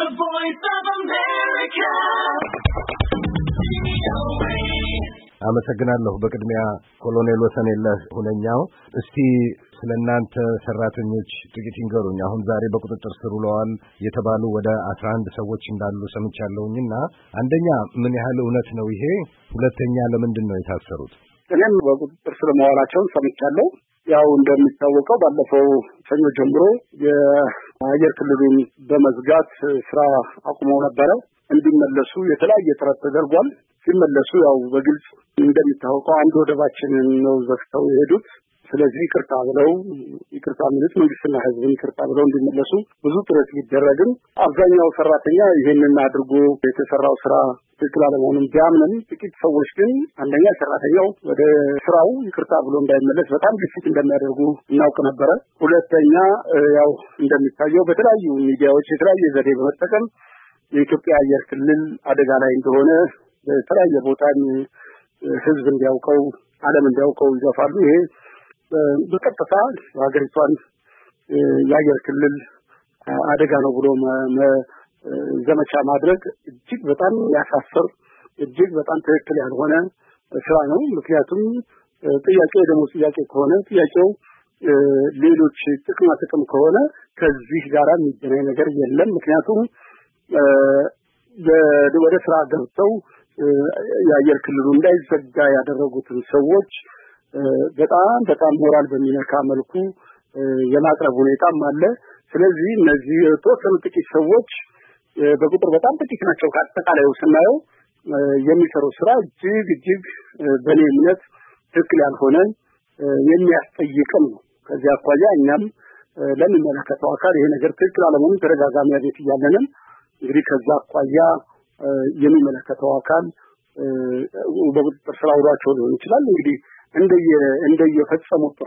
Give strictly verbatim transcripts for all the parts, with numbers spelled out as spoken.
The Voice of America. አመሰግናለሁ። በቅድሚያ ኮሎኔል ወሰንየለህ ሁነኛው እስቲ ስለናንተ ሰራተኞች ጥቂት ይንገሩኝ። አሁን ዛሬ በቁጥጥር ስር ውለዋል የተባሉ ወደ አስራ አንድ ሰዎች እንዳሉ ሰምቻለሁኝና አንደኛ ምን ያህል እውነት ነው ይሄ? ሁለተኛ ለምንድን ነው የታሰሩት? እኔም በቁጥጥር ስር መዋላቸውን ሰምቻለሁ። ያው እንደሚታወቀው ባለፈው ሰኞ ጀምሮ የአየር ክልሉን በመዝጋት ስራ አቁመው ነበረ። እንዲመለሱ የተለያየ ጥረት ተደርጓል። ሲመለሱ ያው በግልጽ እንደሚታወቀው አንድ ወደባችንን ነው ዘግተው የሄዱት። ስለዚህ ይቅርታ ብለው ይቅርታ ማለት መንግስትና ህዝብን ይቅርታ ብለው እንዲመለሱ ብዙ ጥረት ቢደረግም አብዛኛው ሰራተኛ ይሄንን አድርጎ የተሰራው ስራ ትክክል አለመሆኑን ቢያምንም ጥቂት ሰዎች ግን አንደኛ ሰራተኛው ወደ ስራው ይቅርታ ብሎ እንዳይመለስ በጣም ግፊት እንደሚያደርጉ እናውቅ ነበረ። ሁለተኛ ያው እንደሚታየው በተለያዩ ሚዲያዎች የተለያየ ዘዴ በመጠቀም የኢትዮጵያ አየር ክልል አደጋ ላይ እንደሆነ በተለያየ ቦታ ህዝብ እንዲያውቀው ዓለም እንዲያውቀው ይገፋሉ። ይሄ በቀጥታ ሀገሪቷን የአየር ክልል አደጋ ነው ብሎ ዘመቻ ማድረግ እጅግ በጣም ያሳፍር እጅግ በጣም ትክክል ያልሆነ ስራ ነው። ምክንያቱም ጥያቄው ደግሞ ጥያቄ ከሆነ ጥያቄው ሌሎች ጥቅማ ጥቅም ከሆነ ከዚህ ጋር የሚገናኝ ነገር የለም። ምክንያቱም ወደ ስራ ገብተው የአየር ክልሉ እንዳይዘጋ ያደረጉትን ሰዎች በጣም በጣም ሞራል በሚነካ መልኩ የማቅረብ ሁኔታም አለ። ስለዚህ እነዚህ የተወሰኑ ጥቂት ሰዎች በቁጥር በጣም ጥቂት ናቸው። ከአጠቃላዩ ስናየው የሚሰሩ ስራ እጅግ እጅግ በእኔ እምነት ትክክል ያልሆነ የሚያስጠይቅም ነው። ከዚህ አኳያ እኛም ለሚመለከተው አካል ይሄ ነገር ትክክል አለመሆኑን ተደጋጋሚ አቤት እያለንም እንግዲህ ከዛ አኳያ የሚመለከተው አካል በቁጥጥር ስር አውሏቸው ሊሆን ይችላል። እንግዲህ እንደየ እንደየፈጸሙት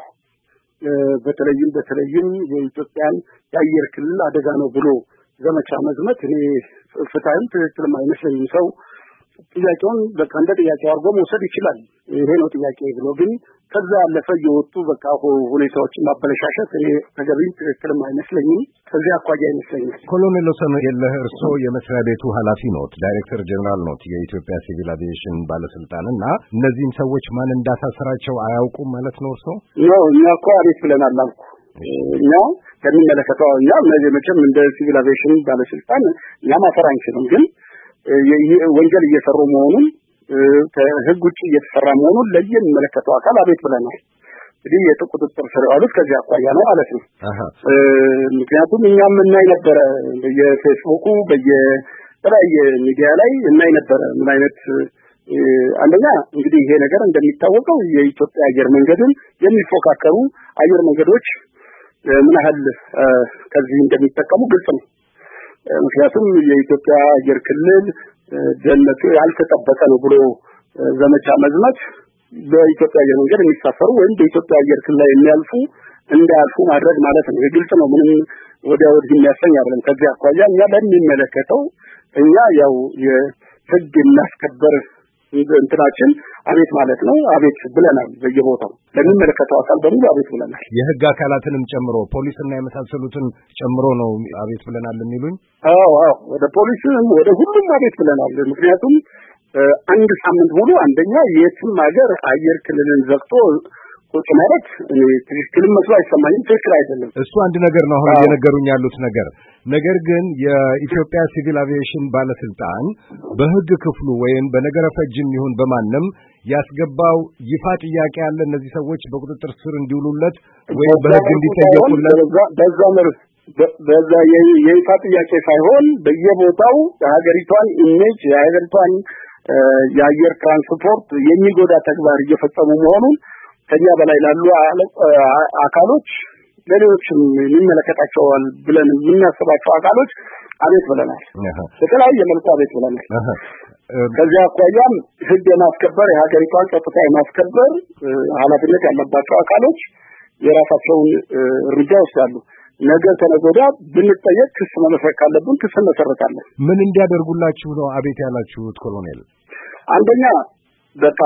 በተለይም በተለይም የኢትዮጵያን የአየር ክልል አደጋ ነው ብሎ ዘመቻ መዝመት እኔ ፍትሃዊ ትክክል አይመስለኝም። ሰው ጥያቄውን በቃ እንደ ጥያቄ አድርጎ መውሰድ ይችላል። ይሄ ነው ጥያቄ ብሎ ግን ከዛ ያለፈ የወጡ በቃ ሁኔታዎችን ማበለሻሸት እኔ ተገቢ ትክክል አይመስለኝም። ከዚህ አኳያ አይመስለኝም። ኮሎኔል ወሰንየለህ እርስዎ የመስሪያ ቤቱ ኃላፊ ኖት፣ ዳይሬክተር ጀነራል ኖት የኢትዮጵያ ሲቪል አቪዬሽን ባለስልጣንና እነዚህም ሰዎች ማን እንዳሳሰራቸው አያውቁም ማለት ነው እርስዎ? ነው እኛ እኮ አቤት ብለናል አልኩ። እኛ ከሚመለከተው እኛ እነዚህ መቼም እንደ ሲቪል አቪዬሽን ባለስልጣን እኛ ማሰር አንችልም። ግን ወንጀል እየሰሩ መሆኑን ከህግ ውጭ እየተሰራ መሆኑን ለየሚመለከተው አካል አቤት ብለናል። እንግዲህ የቁጥጥር ስር ያሉት ከዚህ አኳያ ነው ማለት ነው። ምክንያቱም እኛም እናይ ነበረ በየፌስቡኩ በየተለያየ ሚዲያ ላይ እናይ ነበረ ምን አይነት አንደኛ እንግዲህ ይሄ ነገር እንደሚታወቀው የኢትዮጵያ አየር መንገድን የሚፎካከሩ አየር መንገዶች ምን ያህል ከዚህ እንደሚጠቀሙ ግልጽ ነው። ምክንያቱም የኢትዮጵያ አየር ክልል ደህንነቱ ያልተጠበቀ ነው ብሎ ዘመቻ መዝመት በኢትዮጵያ አየር መንገድ የሚሳፈሩ ወይም በኢትዮጵያ አየር ክልል ላይ የሚያልፉ እንዳያልፉ ማድረግ ማለት ነው። ግልጽ ነው። ምንም ወዲያ ወዲህ የሚያሰኝ አይደለም። ከዚህ አኳያ እኛ ለሚመለከተው እኛ ያው የህግ እናስከበር እንትናችን አቤት ማለት ነው። አቤት ብለናል። በየቦታው ለሚመለከተው አካል በሙሉ አቤት ብለናል። የህግ አካላትንም ጨምሮ ፖሊስና የመሳሰሉትን ጨምሮ ነው አቤት ብለናል የሚሉኝ? አዎ አዎ፣ ወደ ፖሊስም ወደ ሁሉም አቤት ብለናል። ምክንያቱም አንድ ሳምንት ሙሉ አንደኛ የትም ሀገር አየር ክልልን ዘግቶ ቁጭ ማለት እኔ ትክክል መስሎ አይሰማኝም። ትክክል አይደለም። እሱ አንድ ነገር ነው አሁን እየነገሩኝ ያሉት ነገር። ነገር ግን የኢትዮጵያ ሲቪል አቪዬሽን ባለስልጣን በህግ ክፍሉ ወይም በነገረ ፈጅም ይሁን በማንም ያስገባው ይፋ ጥያቄ አለ እነዚህ ሰዎች በቁጥጥር ስር እንዲውሉለት ወይም በህግ እንዲጠየቁለት? በዛ መልኩ በዛ የይፋ ጥያቄ ሳይሆን በየቦታው የሀገሪቷን ኢሜጅ የሀገሪቷን የአየር ትራንስፖርት የሚጎዳ ተግባር እየፈጸሙ መሆኑን ከኛ በላይ ላሉ አካሎች ለሌሎችም የሚመለከታቸዋል ብለን የምናስባቸው አካሎች አቤት ብለናል። በተለያየ መልኩ አቤት ብለናል። ከዚያ አኳያም ህግ የማስከበር የሀገሪቷን ጸጥታ የማስከበር ኃላፊነት ያለባቸው አካሎች የራሳቸውን እርምጃ ይወስዳሉ። ነገር ተነጎዳ ብንጠየቅ ክስ መመስረት ካለብን ክስ መሰረታለን። ምን እንዲያደርጉላችሁ ነው አቤት ያላችሁት ኮሎኔል? አንደኛ በቃ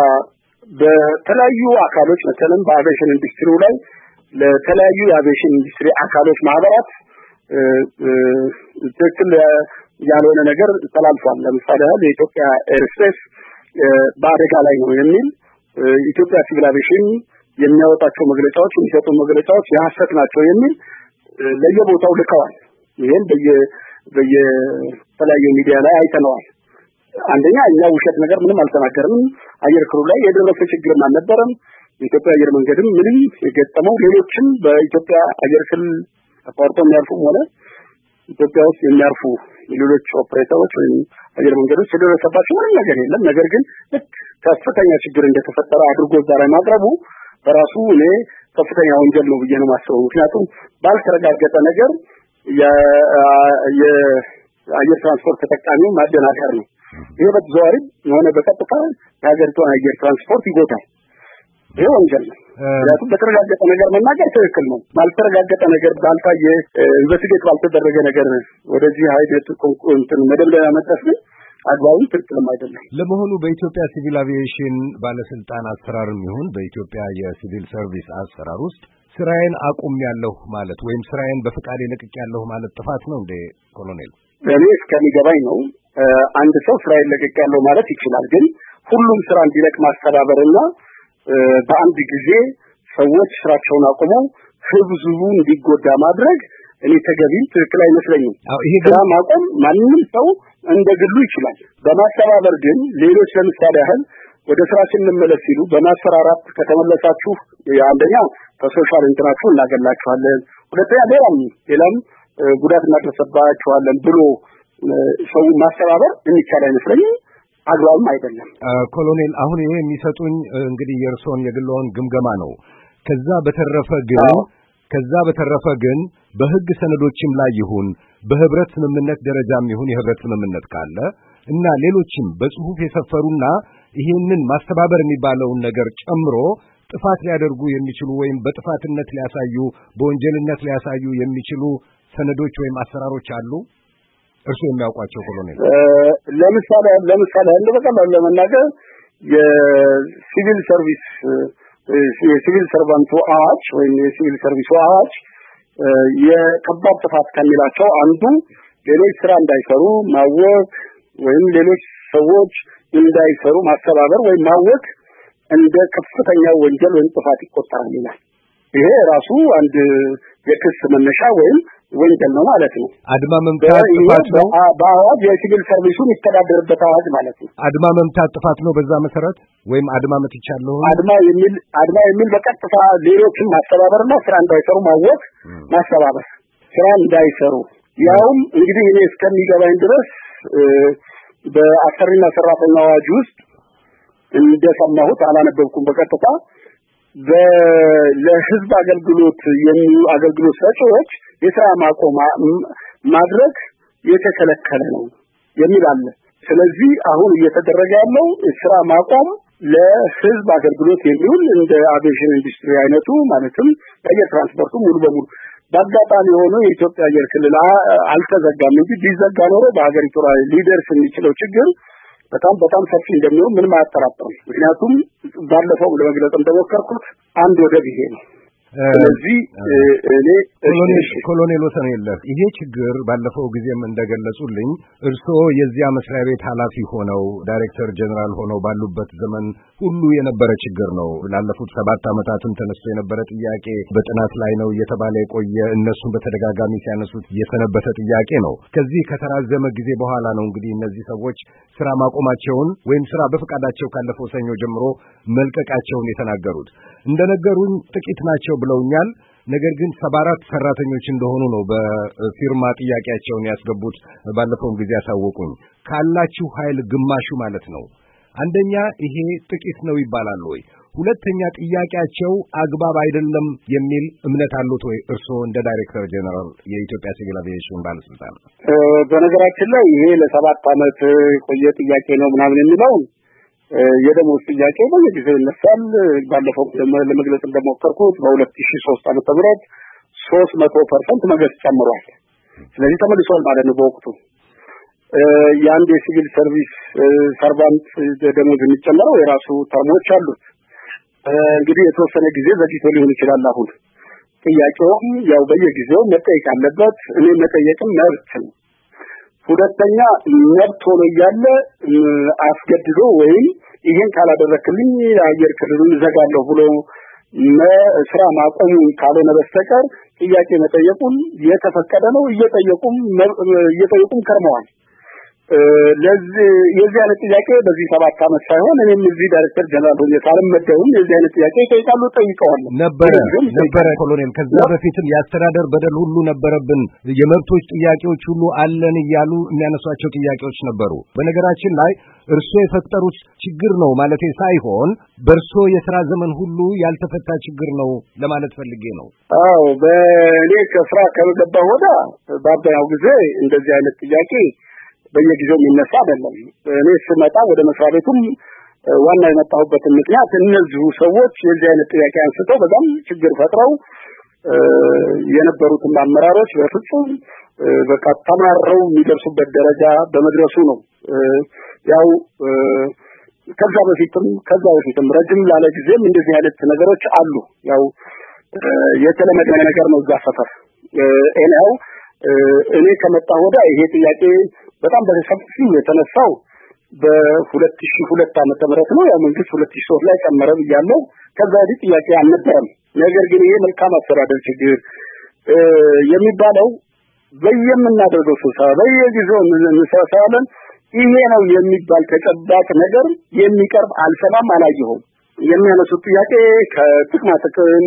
በተለያዩ አካሎች በተለይም በአቪዬሽን ኢንዱስትሪው ላይ ለተለያዩ የአቪዬሽን ኢንዱስትሪ አካሎች ማህበራት ትክክል ያልሆነ ነገር ተላልፏል። ለምሳሌ የኢትዮጵያ ኤርስፔስ በአደጋ ላይ ነው የሚል ኢትዮጵያ ሲቪል አቪዬሽን የሚያወጣቸው መግለጫዎች የሚሰጡ መግለጫዎች የሐሰት ናቸው የሚል ለየቦታው ልከዋል። ይሄን በየ በየተለያየ ሚዲያ ላይ አይተነዋል። አንደኛ እኛ ውሸት ነገር ምንም አልተናገርንም። አየር ክልሉ ላይ የደረሰ ችግር አልነበረም። የኢትዮጵያ አየር መንገድም ምንም የገጠመው ሌሎችም በኢትዮጵያ አየር ክልል ተቋርጠው የሚያርፉም ሆነ ኢትዮጵያ ውስጥ የሚያርፉ የሌሎች ኦፕሬተሮች ወይም አየር መንገዶች የደረሰባቸው ምንም ነገር የለም። ነገር ግን ከፍተኛ ችግር እንደተፈጠረ አድርጎ እዛ ላይ ማቅረቡ በራሱ እኔ ከፍተኛ ወንጀል ነው ብዬ ነው የማስበው። ምክንያቱም ባልተረጋገጠ ነገር የአየር ትራንስፖርት ተጠቃሚው ማደናገር ነው። ይሄ በተዘዋዋሪ የሆነ በቀጥታ የሀገሪቱን አየር ትራንስፖርት ይጎዳል። ይሄ ወንጀል ነው። ምክንያቱም በተረጋገጠ ነገር መናገር ትክክል ነው። ባልተረጋገጠ ነገር ባልታየ ኢንቨስቲጌት ባልተደረገ ነገር ወደዚህ አይነት እንትን መደምደሚያ መድረስ ግን አግባቡ ትክክልም አይደለም። ለመሆኑ በኢትዮጵያ ሲቪል አቪዬሽን ባለስልጣን አሰራርም ይሁን በኢትዮጵያ የሲቪል ሰርቪስ አሰራር ውስጥ ስራዬን አቁሜያለሁ ማለት ወይም ስራዬን በፍቃድ ለቅቄያለሁ ማለት ጥፋት ነው እንዴ ኮሎኔል? እኔ እስከሚገባኝ ነው አንድ ሰው ስራዬን ለቅቄያለሁ ማለት ይችላል። ግን ሁሉም ስራ እንዲለቅ ማስተባበርና በአንድ ጊዜ ሰዎች ስራቸውን አቁመው ህዝቡ እንዲጎዳ ማድረግ እኔ ተገቢም ትክክል አይመስለኝም። ስራ ማቆም ማንንም ሰው እንደግሉ ይችላል። በማስተባበር ግን ሌሎች ለምሳሌ ያህል ወደ ስራችን እንመለስ ሲሉ በማስፈራራት ከተመለሳችሁ አንደኛ ከሶሻል እንትናችሁ እናገላችኋለን፣ ሁለተኛ ሌላም ሌላም ጉዳት እናደርሰባችኋለን ብሎ ሰው ማስተባበር የሚቻል አይመስለኝም። አግባብም አይደለም። ኮሎኔል አሁን ይሄ የሚሰጡኝ እንግዲህ የእርሶን የግልዎን ግምገማ ነው። ከዛ በተረፈ ግን ከዛ በተረፈ ግን በህግ ሰነዶችም ላይ ይሁን በህብረት ስምምነት ደረጃም ይሁን የህብረት ስምምነት ካለ እና ሌሎችም በጽሁፍ የሰፈሩና ይሄንን ማስተባበር የሚባለውን ነገር ጨምሮ ጥፋት ሊያደርጉ የሚችሉ ወይም በጥፋትነት ሊያሳዩ በወንጀልነት ሊያሳዩ የሚችሉ ሰነዶች ወይም አሰራሮች አሉ እርሱ የሚያውቋቸው ኮሎኔል? ለምሳሌ ለምሳሌ እንደ በቀላሉ ለመናገር የሲቪል ሰርቪስ የሲቪል ሰርቫንቱ አዋጅ ወይም የሲቪል ሰርቪሱ አዋጅ የከባድ ጥፋት ከሚላቸው አንዱ ሌሎች ስራ እንዳይሰሩ ማወቅ ወይም ሌሎች ሰዎች እንዳይሰሩ ማስተባበር ወይም ማወቅ እንደ ከፍተኛ ወንጀል ወይም ጥፋት ይቆጠራል ይላል። ይሄ ራሱ አንድ የክስ መነሻ ወይም ወንጀል ነው ማለት ነው። አድማ መምታት ጥፋት ነው። በአዋጅ የሲቪል ሰርቪሱን ይተዳደርበት አዋጅ ማለት ነው። አድማ መምታት ጥፋት ነው በዛ መሰረት ወይም አድማ መትቻለሁ አድማ የሚል አድማ የሚል በቀጥታ ሌሎችን ማስተባበርና ስራ እንዳይሰሩ ማወቅ ማስተባበር ስራ እንዳይሰሩ ያውም እንግዲህ እኔ እስከሚገባኝ ድረስ በአሰሪና ሰራተኛ አዋጅ ውስጥ እንደሰማሁት አላነበብኩም በቀጥታ ለህዝብ አገልግሎት የሚሉ አገልግሎት ሰጪዎች የስራ ማቆም ማድረግ የተከለከለ ነው የሚል አለ። ስለዚህ አሁን እየተደረገ ያለው ስራ ማቆም ለህዝብ አገልግሎት የሚውል እንደ አቪዬሽን ኢንዱስትሪ አይነቱ ማለትም የአየር ትራንስፖርቱ ሙሉ በሙሉ በአጋጣሚ ሆኖ የኢትዮጵያ አየር ክልል አልተዘጋም እንጂ ቢዘጋ ኖሮ በሀገሪቱ ላይ ሊደርስ የሚችለው ችግር በጣም በጣም ሰፊ እንደሚሆን ምንም አያጠራጥርም። ምክንያቱም ባለፈው ለመግለጽ እንደሞከርኩት አንድ ወደብ ይሄ ነው። ስለዚህ እኔ ኮሎኔል ወሰንየለህ ይሄ ችግር ባለፈው ጊዜም እንደገለጹልኝ እርስዎ የዚያ መስሪያ ቤት ኃላፊ ሆነው ዳይሬክተር ጀነራል ሆነው ባሉበት ዘመን ሁሉ የነበረ ችግር ነው። ላለፉት ሰባት ዓመታትም ተነስቶ የነበረ ጥያቄ በጥናት ላይ ነው እየተባለ የቆየ እነሱም በተደጋጋሚ ሲያነሱት የሰነበተ ጥያቄ ነው። ከዚህ ከተራዘመ ጊዜ በኋላ ነው እንግዲህ እነዚህ ሰዎች ስራ ማቆማቸውን ወይም ስራ በፈቃዳቸው ካለፈው ሰኞ ጀምሮ መልቀቃቸውን የተናገሩት። እንደነገሩኝ ጥቂት ናቸው ብለውኛል። ነገር ግን ሰባ አራት ሰራተኞች እንደሆኑ ነው በፊርማ ጥያቄያቸውን ያስገቡት። ባለፈውም ጊዜ ያሳወቁኝ ካላችሁ ኃይል ግማሹ ማለት ነው። አንደኛ ይሄ ጥቂት ነው ይባላል ወይ? ሁለተኛ ጥያቄያቸው አግባብ አይደለም የሚል እምነት አሉት ወይ እርስዎ እንደ ዳይሬክተር ጀነራል የኢትዮጵያ ሲቪል አቪዬሽን ባለስልጣን? በነገራችን ላይ ይሄ ለሰባት ዓመት ቆየ ጥያቄ ነው ምናምን የሚለው የደሞዝ ጥያቄ በየጊዜው ይነሳል። ባለፈው ለመግለጽ እንደሞከርኩት በሁለት ሺህ ሶስት ዓመተ ምህረት ሶስት መቶ ፐርሰንት መንግስት ጨምሯል። ስለዚህ ተመልሷል ማለት ነው። በወቅቱ የአንድ የሲቪል ሰርቪስ ሰርቫንት ደሞዝ የሚጨምረው የራሱ ተርሞች አሉት። እንግዲህ የተወሰነ ጊዜ ዘግይቶ ሊሆን ይችላል። አሁን ጥያቄውም ያው በየጊዜው መጠየቅ አለበት። እኔ መጠየቅም መብት ነው። ሁለተኛ መብት ሆኖ እያለ አስገድዶ ወይም ይሄን ካላደረክልኝ የአየር ክልሉን ዘጋለሁ ብሎ ስራ ማቆም ካልሆነ በስተቀር ጥያቄ መጠየቁን የተፈቀደ ነው። እየጠየቁም እየጠየቁም ከርመዋል። ለዚህ የዚህ አይነት ጥያቄ በዚህ ሰባት ዓመት ሳይሆን እኔም እዚህ ዳይሬክተር ጀነራል ሆኜ ሳልመደብም የዚህ አይነት ጥያቄ ጠይቃሉ ጠይቀዋል ነበር ነበር ኮሎኔል ከዛ በፊትም ያስተዳደር በደል ሁሉ ነበረብን የመብቶች ጥያቄዎች ሁሉ አለን እያሉ የሚያነሷቸው ጥያቄዎች ነበሩ። በነገራችን ላይ እርሶ የፈጠሩት ችግር ነው ማለቴ ሳይሆን በእርሶ የሥራ ዘመን ሁሉ ያልተፈታ ችግር ነው ለማለት ፈልጌ ነው። አዎ በእኔ ከስራ ከገባሁ ወዲያ በአብዛኛው ጊዜ እንደዚህ አይነት ጥያቄ በየጊዜው የሚነሳ አይደለም። እኔ ስመጣ ወደ መስሪያ ቤቱም ዋና የመጣሁበት ምክንያት እነዚህ ሰዎች የዚህ አይነት ጥያቄ አንስተው በጣም ችግር ፈጥረው የነበሩትን አመራሮች በፍጹም በቃ ተማረው የሚደርሱበት ደረጃ በመድረሱ ነው። ያው ከዛ በፊትም ከዛ በፊትም ረጅም ላለ ጊዜም እንደዚህ አይነት ነገሮች አሉ። ያው የተለመደ ነገር ነው እዛ ሰፈር እኔው እኔ ከመጣሁ ወዲያ ይሄ ጥያቄ በጣም በሰፊው የተነሳው በሁለት ሺህ ሁለት ዓመተ ምህረት ነው። ያው መንግስት ሁለት ሺህ ሶስት ላይ ጨመረ ብያለሁ። ከዛ ወዲህ ጥያቄ አልነበረም። ነገር ግን ይሄ መልካም አስተዳደር ችግር የሚባለው በየምናደርገው ስብሰባ በየጊዜው እንሰበሰባለን። ይሄ ነው የሚባል ተጨባጭ ነገር የሚቀርብ አልሰማም አላየሁም። የሚያነሱት ጥያቄ ከጥቅማ ጥቅም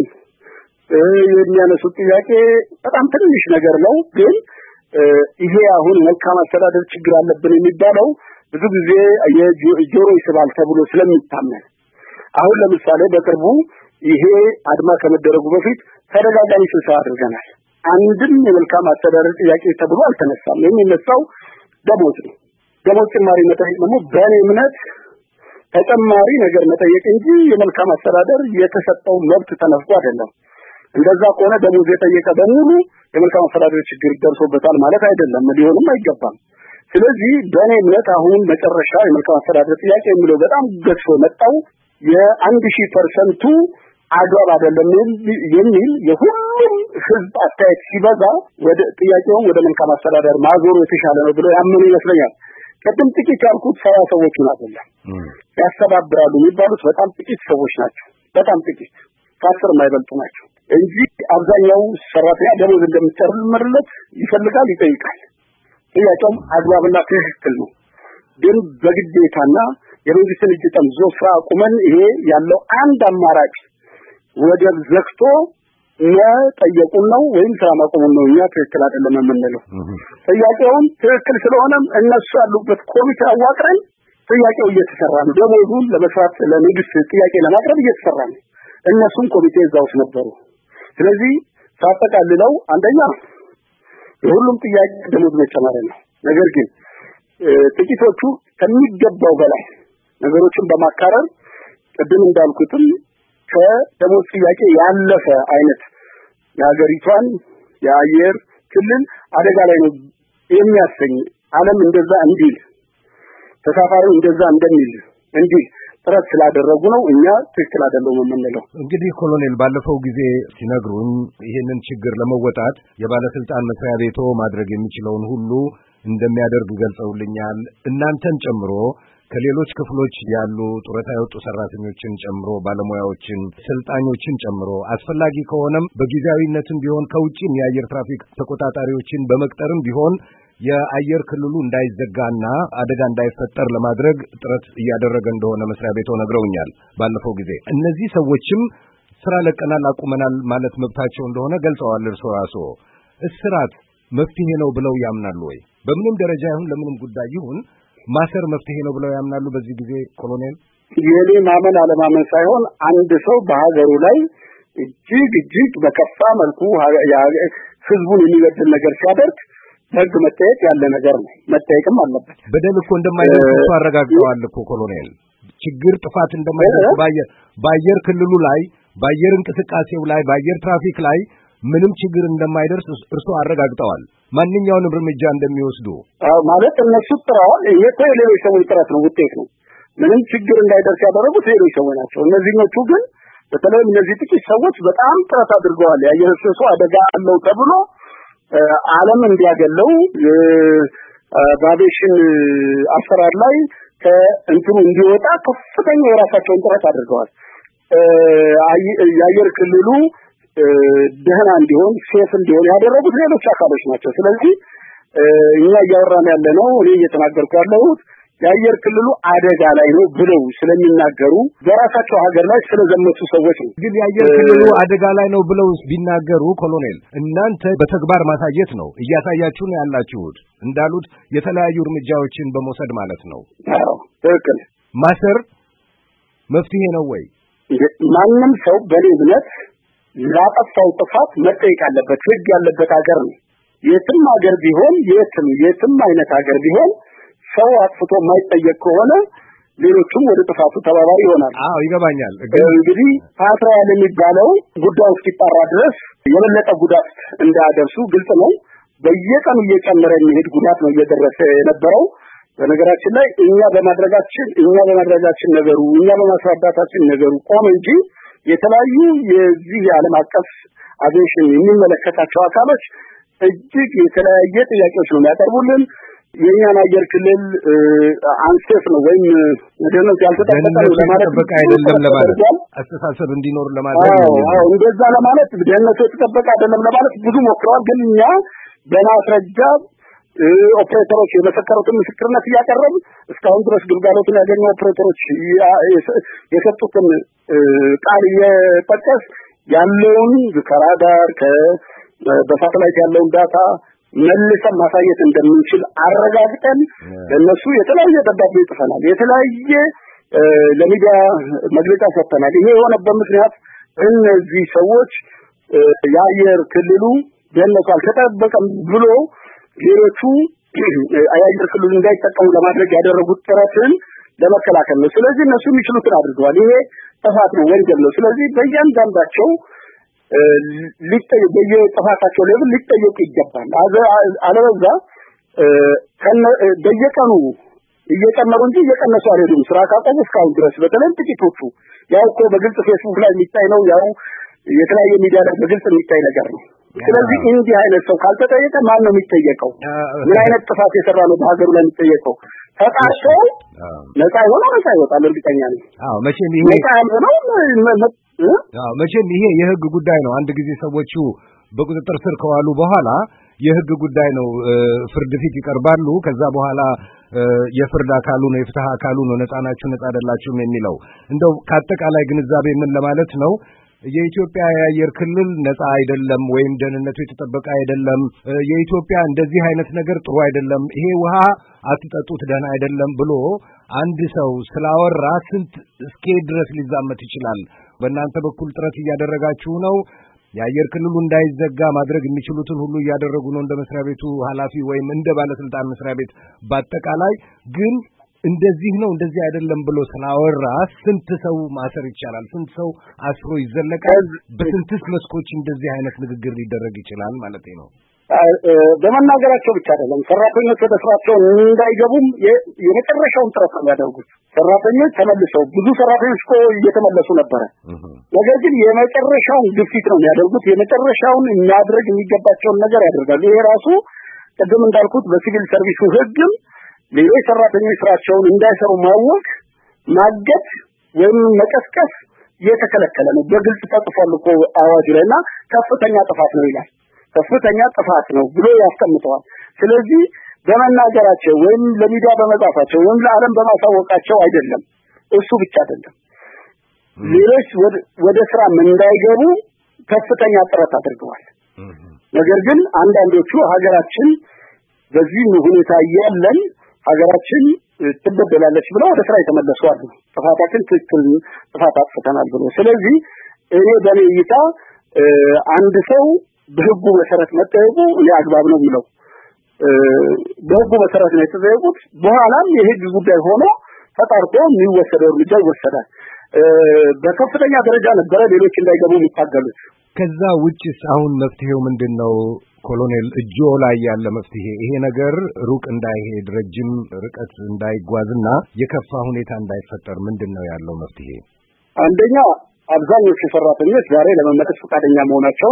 የሚያነሱት ጥያቄ በጣም ትንሽ ነገር ነው። ግን ይሄ አሁን መልካም አስተዳደር ችግር አለብን የሚባለው ብዙ ጊዜ የጆሮ ይስባል ተብሎ ስለሚታመን አሁን ለምሳሌ በቅርቡ ይሄ አድማ ከመደረጉ በፊት ተደጋጋሚ ስብሰባ አድርገናል። አንድም የመልካም አስተዳደር ጥያቄ ተብሎ አልተነሳም። የሚነሳው ደሞዝ ነው። ደሞዝ ጭማሪ መጠየቅ ደግሞ በእኔ እምነት ተጨማሪ ነገር መጠየቅ እንጂ የመልካም አስተዳደር የተሰጠው መብት ተነፍቆ አይደለም። እንደዛ ከሆነ ደሞዝ የጠየቀ በሙሉ የመልካም አስተዳደር ችግር ደርሶበታል ማለት አይደለም፣ ሊሆንም አይገባም። ስለዚህ በእኔ እምነት አሁን መጨረሻ የመልካም አስተዳደር ጥያቄ የሚለው በጣም ገዝፎ መጣው የአንድ ሺህ ፐርሰንቱ አግባብ አይደለም የሚል የሁሉም ህዝብ አስተያየት ሲበዛ ወደ ጥያቄው ወደ መልካም አስተዳደር ማዞሩ የተሻለ ነው ብሎ ያመኑ ይመስለኛል። ቀደም ጥቂት ያልኩት ሰባ ሰዎች ናቸው ያስተባብራሉ የሚባሉት በጣም ጥቂት ሰዎች ናቸው። በጣም ጥቂት ከአስር የማይበልጡ ናቸው እንጂ አብዛኛው ሰራተኛ ደሞዝ እንደሚጨመርለት ይፈልጋል፣ ይጠይቃል። ጥያቄው አግባብና ትክክል ነው። ግን በግዴታና የመንግስትን እጅ ጠምዞ ስራ አቁመን ይሄ ያለው አንድ አማራጭ ወደብ ዘግቶ መጠየቁን ነው ወይም ስራ ማቆሙን ነው እኛ ትክክል አይደለም የምንለው። ጥያቄውን ትክክል ስለሆነም እነሱ ያሉበት ኮሚቴ አዋቅረን ጥያቄው እየተሰራ ነው። ደሞዙን ለመስራት ለመንግስት ጥያቄ ለማቅረብ እየተሰራ ነው። እነሱም ኮሚቴ እዛው ነበሩ። ስለዚህ ሳጠቃልለው አንደኛ የሁሉም ጥያቄ ደሞዝ መጨመር ነው። ነገር ግን ጥቂቶቹ ከሚገባው በላይ ነገሮችን በማካረር ቅድም እንዳልኩትም ከደሞዝ ጥያቄ ያለፈ አይነት የሀገሪቷን የአየር ክልል አደጋ ላይ ነው የሚያሰኝ ዓለም እንደዛ እንዲል ተሳፋሪው እንደዛ እንደሚል እንዲህ ጥረት ስላደረጉ ነው እኛ ትክክል አይደለም የምንለው። እንግዲህ ኮሎኔል ባለፈው ጊዜ ሲነግሩን ይሄንን ችግር ለመወጣት የባለስልጣን መስሪያ ቤቶ ማድረግ የሚችለውን ሁሉ እንደሚያደርግ ገልጸውልኛል። እናንተን ጨምሮ ከሌሎች ክፍሎች ያሉ ጡረታ የወጡ ሰራተኞችን ጨምሮ ባለሙያዎችን፣ ሰልጣኞችን ጨምሮ አስፈላጊ ከሆነም በጊዜያዊነትም ቢሆን ከውጪም የአየር ትራፊክ ተቆጣጣሪዎችን በመቅጠርም ቢሆን የአየር ክልሉ እንዳይዘጋና አደጋ እንዳይፈጠር ለማድረግ ጥረት እያደረገ እንደሆነ መስሪያ ቤቱ ነግረውኛል ባለፈው ጊዜ። እነዚህ ሰዎችም ስራ ለቀናል አቁመናል ማለት መብታቸው እንደሆነ ገልጸዋል። እርሶ ራስዎ እስራት መፍትሄ ነው ብለው ያምናሉ ወይ? በምንም ደረጃ ይሁን ለምንም ጉዳይ ይሁን ማሰር መፍትሄ ነው ብለው ያምናሉ በዚህ ጊዜ ኮሎኔል? የኔ ማመን አለማመን ሳይሆን አንድ ሰው በሀገሩ ላይ እጅግ እጅግ በከፋ መልኩ ህዝቡን የሚበድል ነገር ሲያደርግ ህግ መጠየቅ ያለ ነገር ነው፣ መጠየቅም አለበት። በደል እኮ እንደማይደርስ አረጋግጠዋል እኮ ኮሎኔል። ችግር ጥፋት እንደማይደርስ ባየር ባየር ክልሉ ላይ ባየር እንቅስቃሴው ላይ ባየር ትራፊክ ላይ ምንም ችግር እንደማይደርስ እርሶ አረጋግጠዋል። ማንኛውንም እርምጃ እንደሚወስዱ አዎ ማለት እነሱ ጥረዋል። ይሄ የሌሎች ሰዎች ጥረት ነው፣ ውጤት ነው። ምንም ችግር እንዳይደርስ ያደረጉት ሌሎች ሰዎች ናቸው። እነዚህኞቹ ግን በተለይ እነዚህ ጥቂት ሰዎች በጣም ጥረት አድርገዋል። የአየር ፍሰቱ አደጋ አለው ተብሎ ዓለም እንዲያገለው በአቪዬሽን አሰራር ላይ ከእንትኑ እንዲወጣ ከፍተኛ የራሳቸውን ጥረት አድርገዋል። የአየር ክልሉ ደህና እንዲሆን ሴፍ እንዲሆን ያደረጉት ሌሎች አካሎች ናቸው። ስለዚህ እኛ እያወራን ያለነው እኔ እየተናገርኩ ያለሁት የአየር ክልሉ አደጋ ላይ ነው ብለው ስለሚናገሩ በራሳቸው ሀገር ላይ ስለዘመቱ ሰዎች ነው። ግን የአየር ክልሉ አደጋ ላይ ነው ብለው ቢናገሩ ኮሎኔል እናንተ በተግባር ማሳየት ነው እያሳያችሁ ነው ያላችሁት እንዳሉት የተለያዩ እርምጃዎችን በመውሰድ ማለት ነው። አዎ ትክክል። ማሰር መፍትሄ ነው ወይ? ማንም ሰው በኔ እምነት ላጠፋው ጥፋት መጠየቅ ያለበት ህግ ያለበት ሀገር ነው። የትም ሀገር ቢሆን የትም የትም አይነት ሀገር ቢሆን ሰው አጥፍቶ የማይጠየቅ ከሆነ ሌሎቹም ወደ ጥፋቱ ተባባሪ ይሆናል። አዎ ይገባኛል። እንግዲህ ፓትራል የሚባለው ጉዳዩ እስኪጣራ ድረስ የበለጠ ጉዳት እንዳያደርሱ ግልጽ ነው። በየቀኑ እየጨመረ የሚሄድ ጉዳት ነው እየደረሰ የነበረው። በነገራችን ላይ እኛ በማድረጋችን እኛ በማድረጋችን ነገሩ እኛ በማስረዳታችን ነገሩ ቆም እንጂ የተለያዩ የዚህ ዓለም አቀፍ አቪዬሽን የሚመለከታቸው አካሎች እጅግ የተለያየ ጥያቄዎች ነው የሚያቀርቡልን። የኛን አየር ክልል አንሴፍ ነው ወይም ደህንነቱ ያልተጠበቀ ነው ለማለት በቃ አይደለም ለማለት አስተሳሰብ እንዲኖር ለማድረግ ነው። አዎ እንደዛ ለማለት ደህንነቱ የተጠበቀ አይደለም ለማለት ብዙ ሞክረዋል። ግን እኛ በማስረጃ ኦፕሬተሮች የመሰከሩትን ምስክርነት እያቀረቡ እስካሁን ድረስ ግልጋሎትን ያገኙ ኦፕሬተሮች የሰጡትን ቃል እየጠቀስ ያለውን ከራዳር በሳተላይት ያለውን ዳታ መልሰን ማሳየት እንደምንችል አረጋግጠን ለነሱ የተለያየ ደብዳቤ ጽፈናል። የተለያየ ለሚዲያ መግለጫ ሰጥተናል። ይሄ የሆነበት ምክንያት እነዚህ ሰዎች የአየር ክልሉ ደህንነቱ አልተጠበቀም ብሎ ሌሎቹ የአየር ክልሉ እንዳይጠቀሙ ለማድረግ ያደረጉት ጥረትን ለመከላከል ነው። ስለዚህ እነሱ የሚችሉትን አድርገዋል። ይሄ ጥፋት ነው፣ ወንጀል ነው። ስለዚህ በእያንዳንዳቸው ሊጠየቁ በየጥፋታቸው ላይ ሊጠየቁ ይገባል። አለበዛ በየቀኑ እየጨመሩ እንጂ እየቀነሱ አይደሉም። ስራ ካቆሙ እስካሁን ድረስ በተለይ ጥቂቶቹ ያው እኮ በግልጽ ፌስቡክ ላይ የሚታይ ነው፣ ያው የተለያየ ሚዲያ ላይ በግልጽ የሚታይ ነገር ነው። ስለዚህ እንዲህ አይነት ሰው ካልተጠየቀ ማን ነው የሚጠየቀው? ምን አይነት ጥፋት የሰራ ነው በሀገሩ ላይ የሚጠየቀው? ተጣርቶ ነፃ ይሆናል ነፃ ይወጣል እርግጠኛ ነኝ። አዎ መቼም ይሄ ነፃ ያልሆነው አዎ መቼም ይሄ የህግ ጉዳይ ነው። አንድ ጊዜ ሰዎቹ በቁጥጥር ስር ከዋሉ በኋላ የህግ ጉዳይ ነው። ፍርድ ፊት ይቀርባሉ። ከዛ በኋላ የፍርድ አካሉ ነው የፍትህ አካሉ ነው ነፃ ናችሁ ነፃ አይደላችሁም የሚለው። እንደው ከአጠቃላይ ግንዛቤ ምን ለማለት ነው የኢትዮጵያ የአየር ክልል ነፃ አይደለም ወይም ደህንነቱ የተጠበቀ አይደለም፣ የኢትዮጵያ እንደዚህ አይነት ነገር ጥሩ አይደለም፣ ይሄ ውሃ አትጠጡት ደህና አይደለም ብሎ አንድ ሰው ስላወራ ስንት እስከ ድረስ ሊዛመት ይችላል? በእናንተ በኩል ጥረት እያደረጋችሁ ነው። የአየር ክልሉ እንዳይዘጋ ማድረግ የሚችሉትን ሁሉ እያደረጉ ነው እንደ መስሪያ ቤቱ ኃላፊ ወይም እንደ ባለስልጣን መስሪያ ቤት። በአጠቃላይ ግን እንደዚህ ነው እንደዚህ አይደለም ብሎ ስላወራ ስንት ሰው ማሰር ይቻላል? ስንት ሰው አስሮ ይዘለቃል? በስንትስ መስኮች እንደዚህ አይነት ንግግር ሊደረግ ይችላል ማለት ነው? በመናገራቸው ብቻ አይደለም። ሰራተኞች ወደ ስራቸው እንዳይገቡም የመጨረሻውን ጥረት ነው ያደርጉት። ሰራተኞች ተመልሰው ብዙ ሰራተኞች እኮ እየተመለሱ ነበረ። ነገር ግን የመጨረሻውን ግፊት ነው ያደርጉት። የመጨረሻውን የሚያድርግ የሚገባቸውን ነገር ያደርጋሉ። ይሄ ራሱ ቅድም እንዳልኩት በሲቪል ሰርቪሱ ህግም ሌሎች ሰራተኞች ስራቸውን እንዳይሰሩ ማወቅ፣ ማገድ ወይም መቀስቀስ የተከለከለ ነው። በግልጽ ተጽፏል እኮ አዋጅ ላይና ከፍተኛ ጥፋት ነው ይላል። ከፍተኛ ጥፋት ነው ብሎ ያስቀምጠዋል። ስለዚህ በመናገራቸው ወይም ለሚዲያ በመጻፋቸው ወይም ለዓለም በማሳወቃቸው አይደለም፣ እሱ ብቻ አይደለም። ሌሎች ወደ ስራ እንዳይገቡ ከፍተኛ ጥረት አድርገዋል። ነገር ግን አንዳንዶቹ ሀገራችን በዚህ ሁኔታ ያለን ሀገራችን ትበደላለች ብለው ወደ ስራ የተመለሱ አሉ። ጥፋታችን ትክክል ጥፋት አጥፍተናል ብሎ። ስለዚህ እኔ በኔ እይታ አንድ ሰው በህጉ መሰረት መጠየቁ እኔ አግባብ ነው የሚለው በህጉ መሰረት ነው የተጠየቁት። በኋላም የህግ ጉዳይ ሆኖ ተጣርቶ የሚወሰደው እርምጃ ይወሰዳል። በከፍተኛ ደረጃ ነበረ ሌሎች እንዳይገቡ የሚታገሉት። ከዛ ውጭስ አሁን መፍትሄው ምንድነው? ኮሎኔል እጆ ላይ ያለ መፍትሄ ይሄ ነገር ሩቅ እንዳይሄድ ረጅም ርቀት እንዳይጓዝና የከፋ ሁኔታ እንዳይፈጠር ምንድነው ያለው መፍትሄ? አንደኛ አብዛኞቹ ሰራተኞች ዛሬ ለመመለስ ፈቃደኛ መሆናቸውን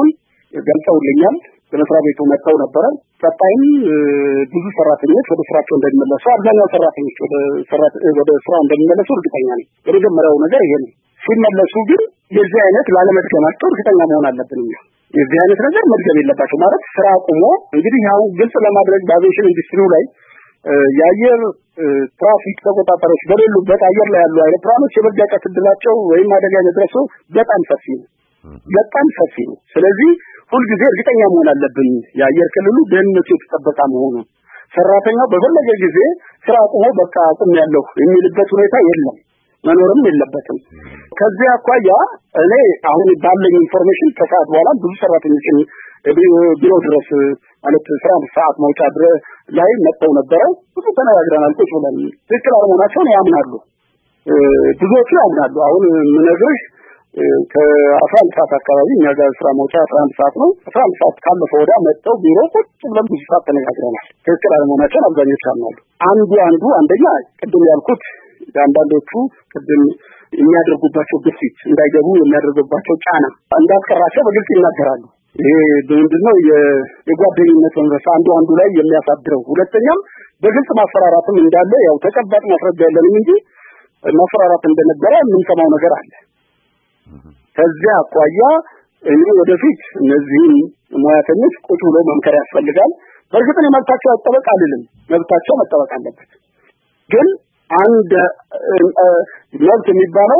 ገልጸውልኛል። በመስሪያ ቤቱ መጥተው ነበረ። ቀጣይም ብዙ ሰራተኞች ወደ ስራቸው እንደሚመለሱ አብዛኛው ሰራተኞች ወደ ሰራት ወደ ስራ እንደሚመለሱ እርግጠኛ ነኝ። የመጀመሪያው ነገር ይሄ ነው። ሲመለሱ ግን የዚህ አይነት ላለመድገማቸው እርግጠኛ መሆን አለብን። የዚህ አይነት ነገር መድገም የለባቸው ማለት ስራ አቁሞ እንግዲህ ያው ግልጽ ለማድረግ በአቪዬሽን ኢንዱስትሪው ላይ የአየር ትራፊክ ተቆጣጣሪዎች በሌሉበት አየር ላይ ያሉ አይሮፕላኖች የመጋጨት ዕድላቸው ወይም አደጋ የመድረሱ በጣም ሰፊ ነው በጣም ሰፊ ነው። ስለዚህ ሁልጊዜ እርግጠኛ መሆን አለብን የአየር ክልሉ ደህንነቱ የተጠበቀ መሆኑ። ሰራተኛው በፈለገ ጊዜ ስራ አቁሞ በቃ አቁም ያለው የሚልበት ሁኔታ የለም መኖርም የለበትም። ከዚህ አኳያ እኔ አሁን ባለኝ ኢንፎርሜሽን ከሰዓት በኋላ ብዙ ሰራተኞችን ቢሮ ድረስ ማለት ስራ ሰዓት መውጫ ድረስ ላይ መጥተው ነበረ። ብዙ ተነጋግረናል። ቁጭ ብለን ትክክል አለመሆናቸውን ያምናሉ። ብዙዎቹ ያምናሉ። አሁን ምነግርሽ ከአስራ አንድ ሰዓት አካባቢ እኛ ጋር ስራ መውጫ አስራ አንድ ሰዓት ነው። አስራ አንድ ሰዓት ካለፈ ወዲያ መጥተው ቢሮ ቁጭ ብለን ብዙ ሰዓት ተነጋግረናል። ትክክል አለመሆናቸውን አብዛኞቹ ያምናሉ። አንዱ አንዱ አንደኛ ቅድም ያልኩት አንዳንዶቹ ቅድም የሚያደርጉባቸው ግፊት እንዳይገቡ የሚያደርጉባቸው ጫና እንዳስቀራቸው በግልጽ ይናገራሉ። ይሄ ምንድነው የጓደኝነት መንፈስ አንዱ አንዱ ላይ የሚያሳድረው። ሁለተኛም በግልጽ ማፈራራትም እንዳለ ያው ተጨባጭ ማስረጃ የለንም እንጂ ማፈራራት እንደነበረ የምንሰማው ነገር አለ። ከዚያ አኳያ እኔ ወደፊት እነዚህን ሙያተኞች ቁጭ ብሎ መምከር ያስፈልጋል። በእርግጥ ነው መብታቸው መጠበቅ አይደለም፣ መብታቸው መጠበቅ አለበት። ግን አንድ መብት የሚባለው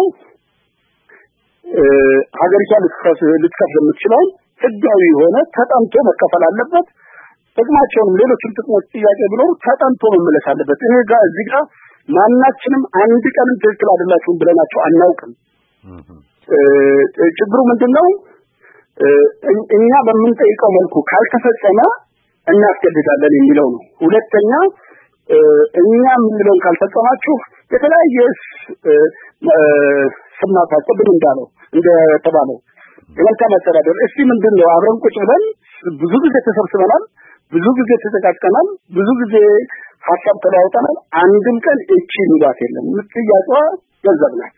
ሀገሪቷ ልትከፍል የምትችለው ህጋዊ የሆነ ተጠንቶ መከፈል አለበት። ጥቅማቸውንም ሌሎችም ጥቅሞች ጥያቄ ቢኖሩ ተጠንቶ መመለስ አለበት። እኔ ጋር እዚህ ጋር ማናችንም አንድ ቀንም ትክክል አይደላችሁም ብለናቸው አናውቅም። ችግሩ ምንድነው? እኛ በምንጠይቀው መልኩ ካልተፈጸመ እናስገድዳለን የሚለው ነው። ሁለተኛ እኛ ምንለው ካልተፈጸማችሁ የተለያየ ስማታቸው ብን እንዳለው እንደተባለው የመልካም አስተዳደር እስቲ ምንድነው አብረን ቁጭ ብለን ብዙ ጊዜ ተሰብስበናል፣ ብዙ ጊዜ ተዘጋጅተናል፣ ብዙ ጊዜ ሐሳብ ተለዋውጠናል። አንድም ቀን እቺ ንጋት የለም። ጥያቄዋ ገንዘብ ናት።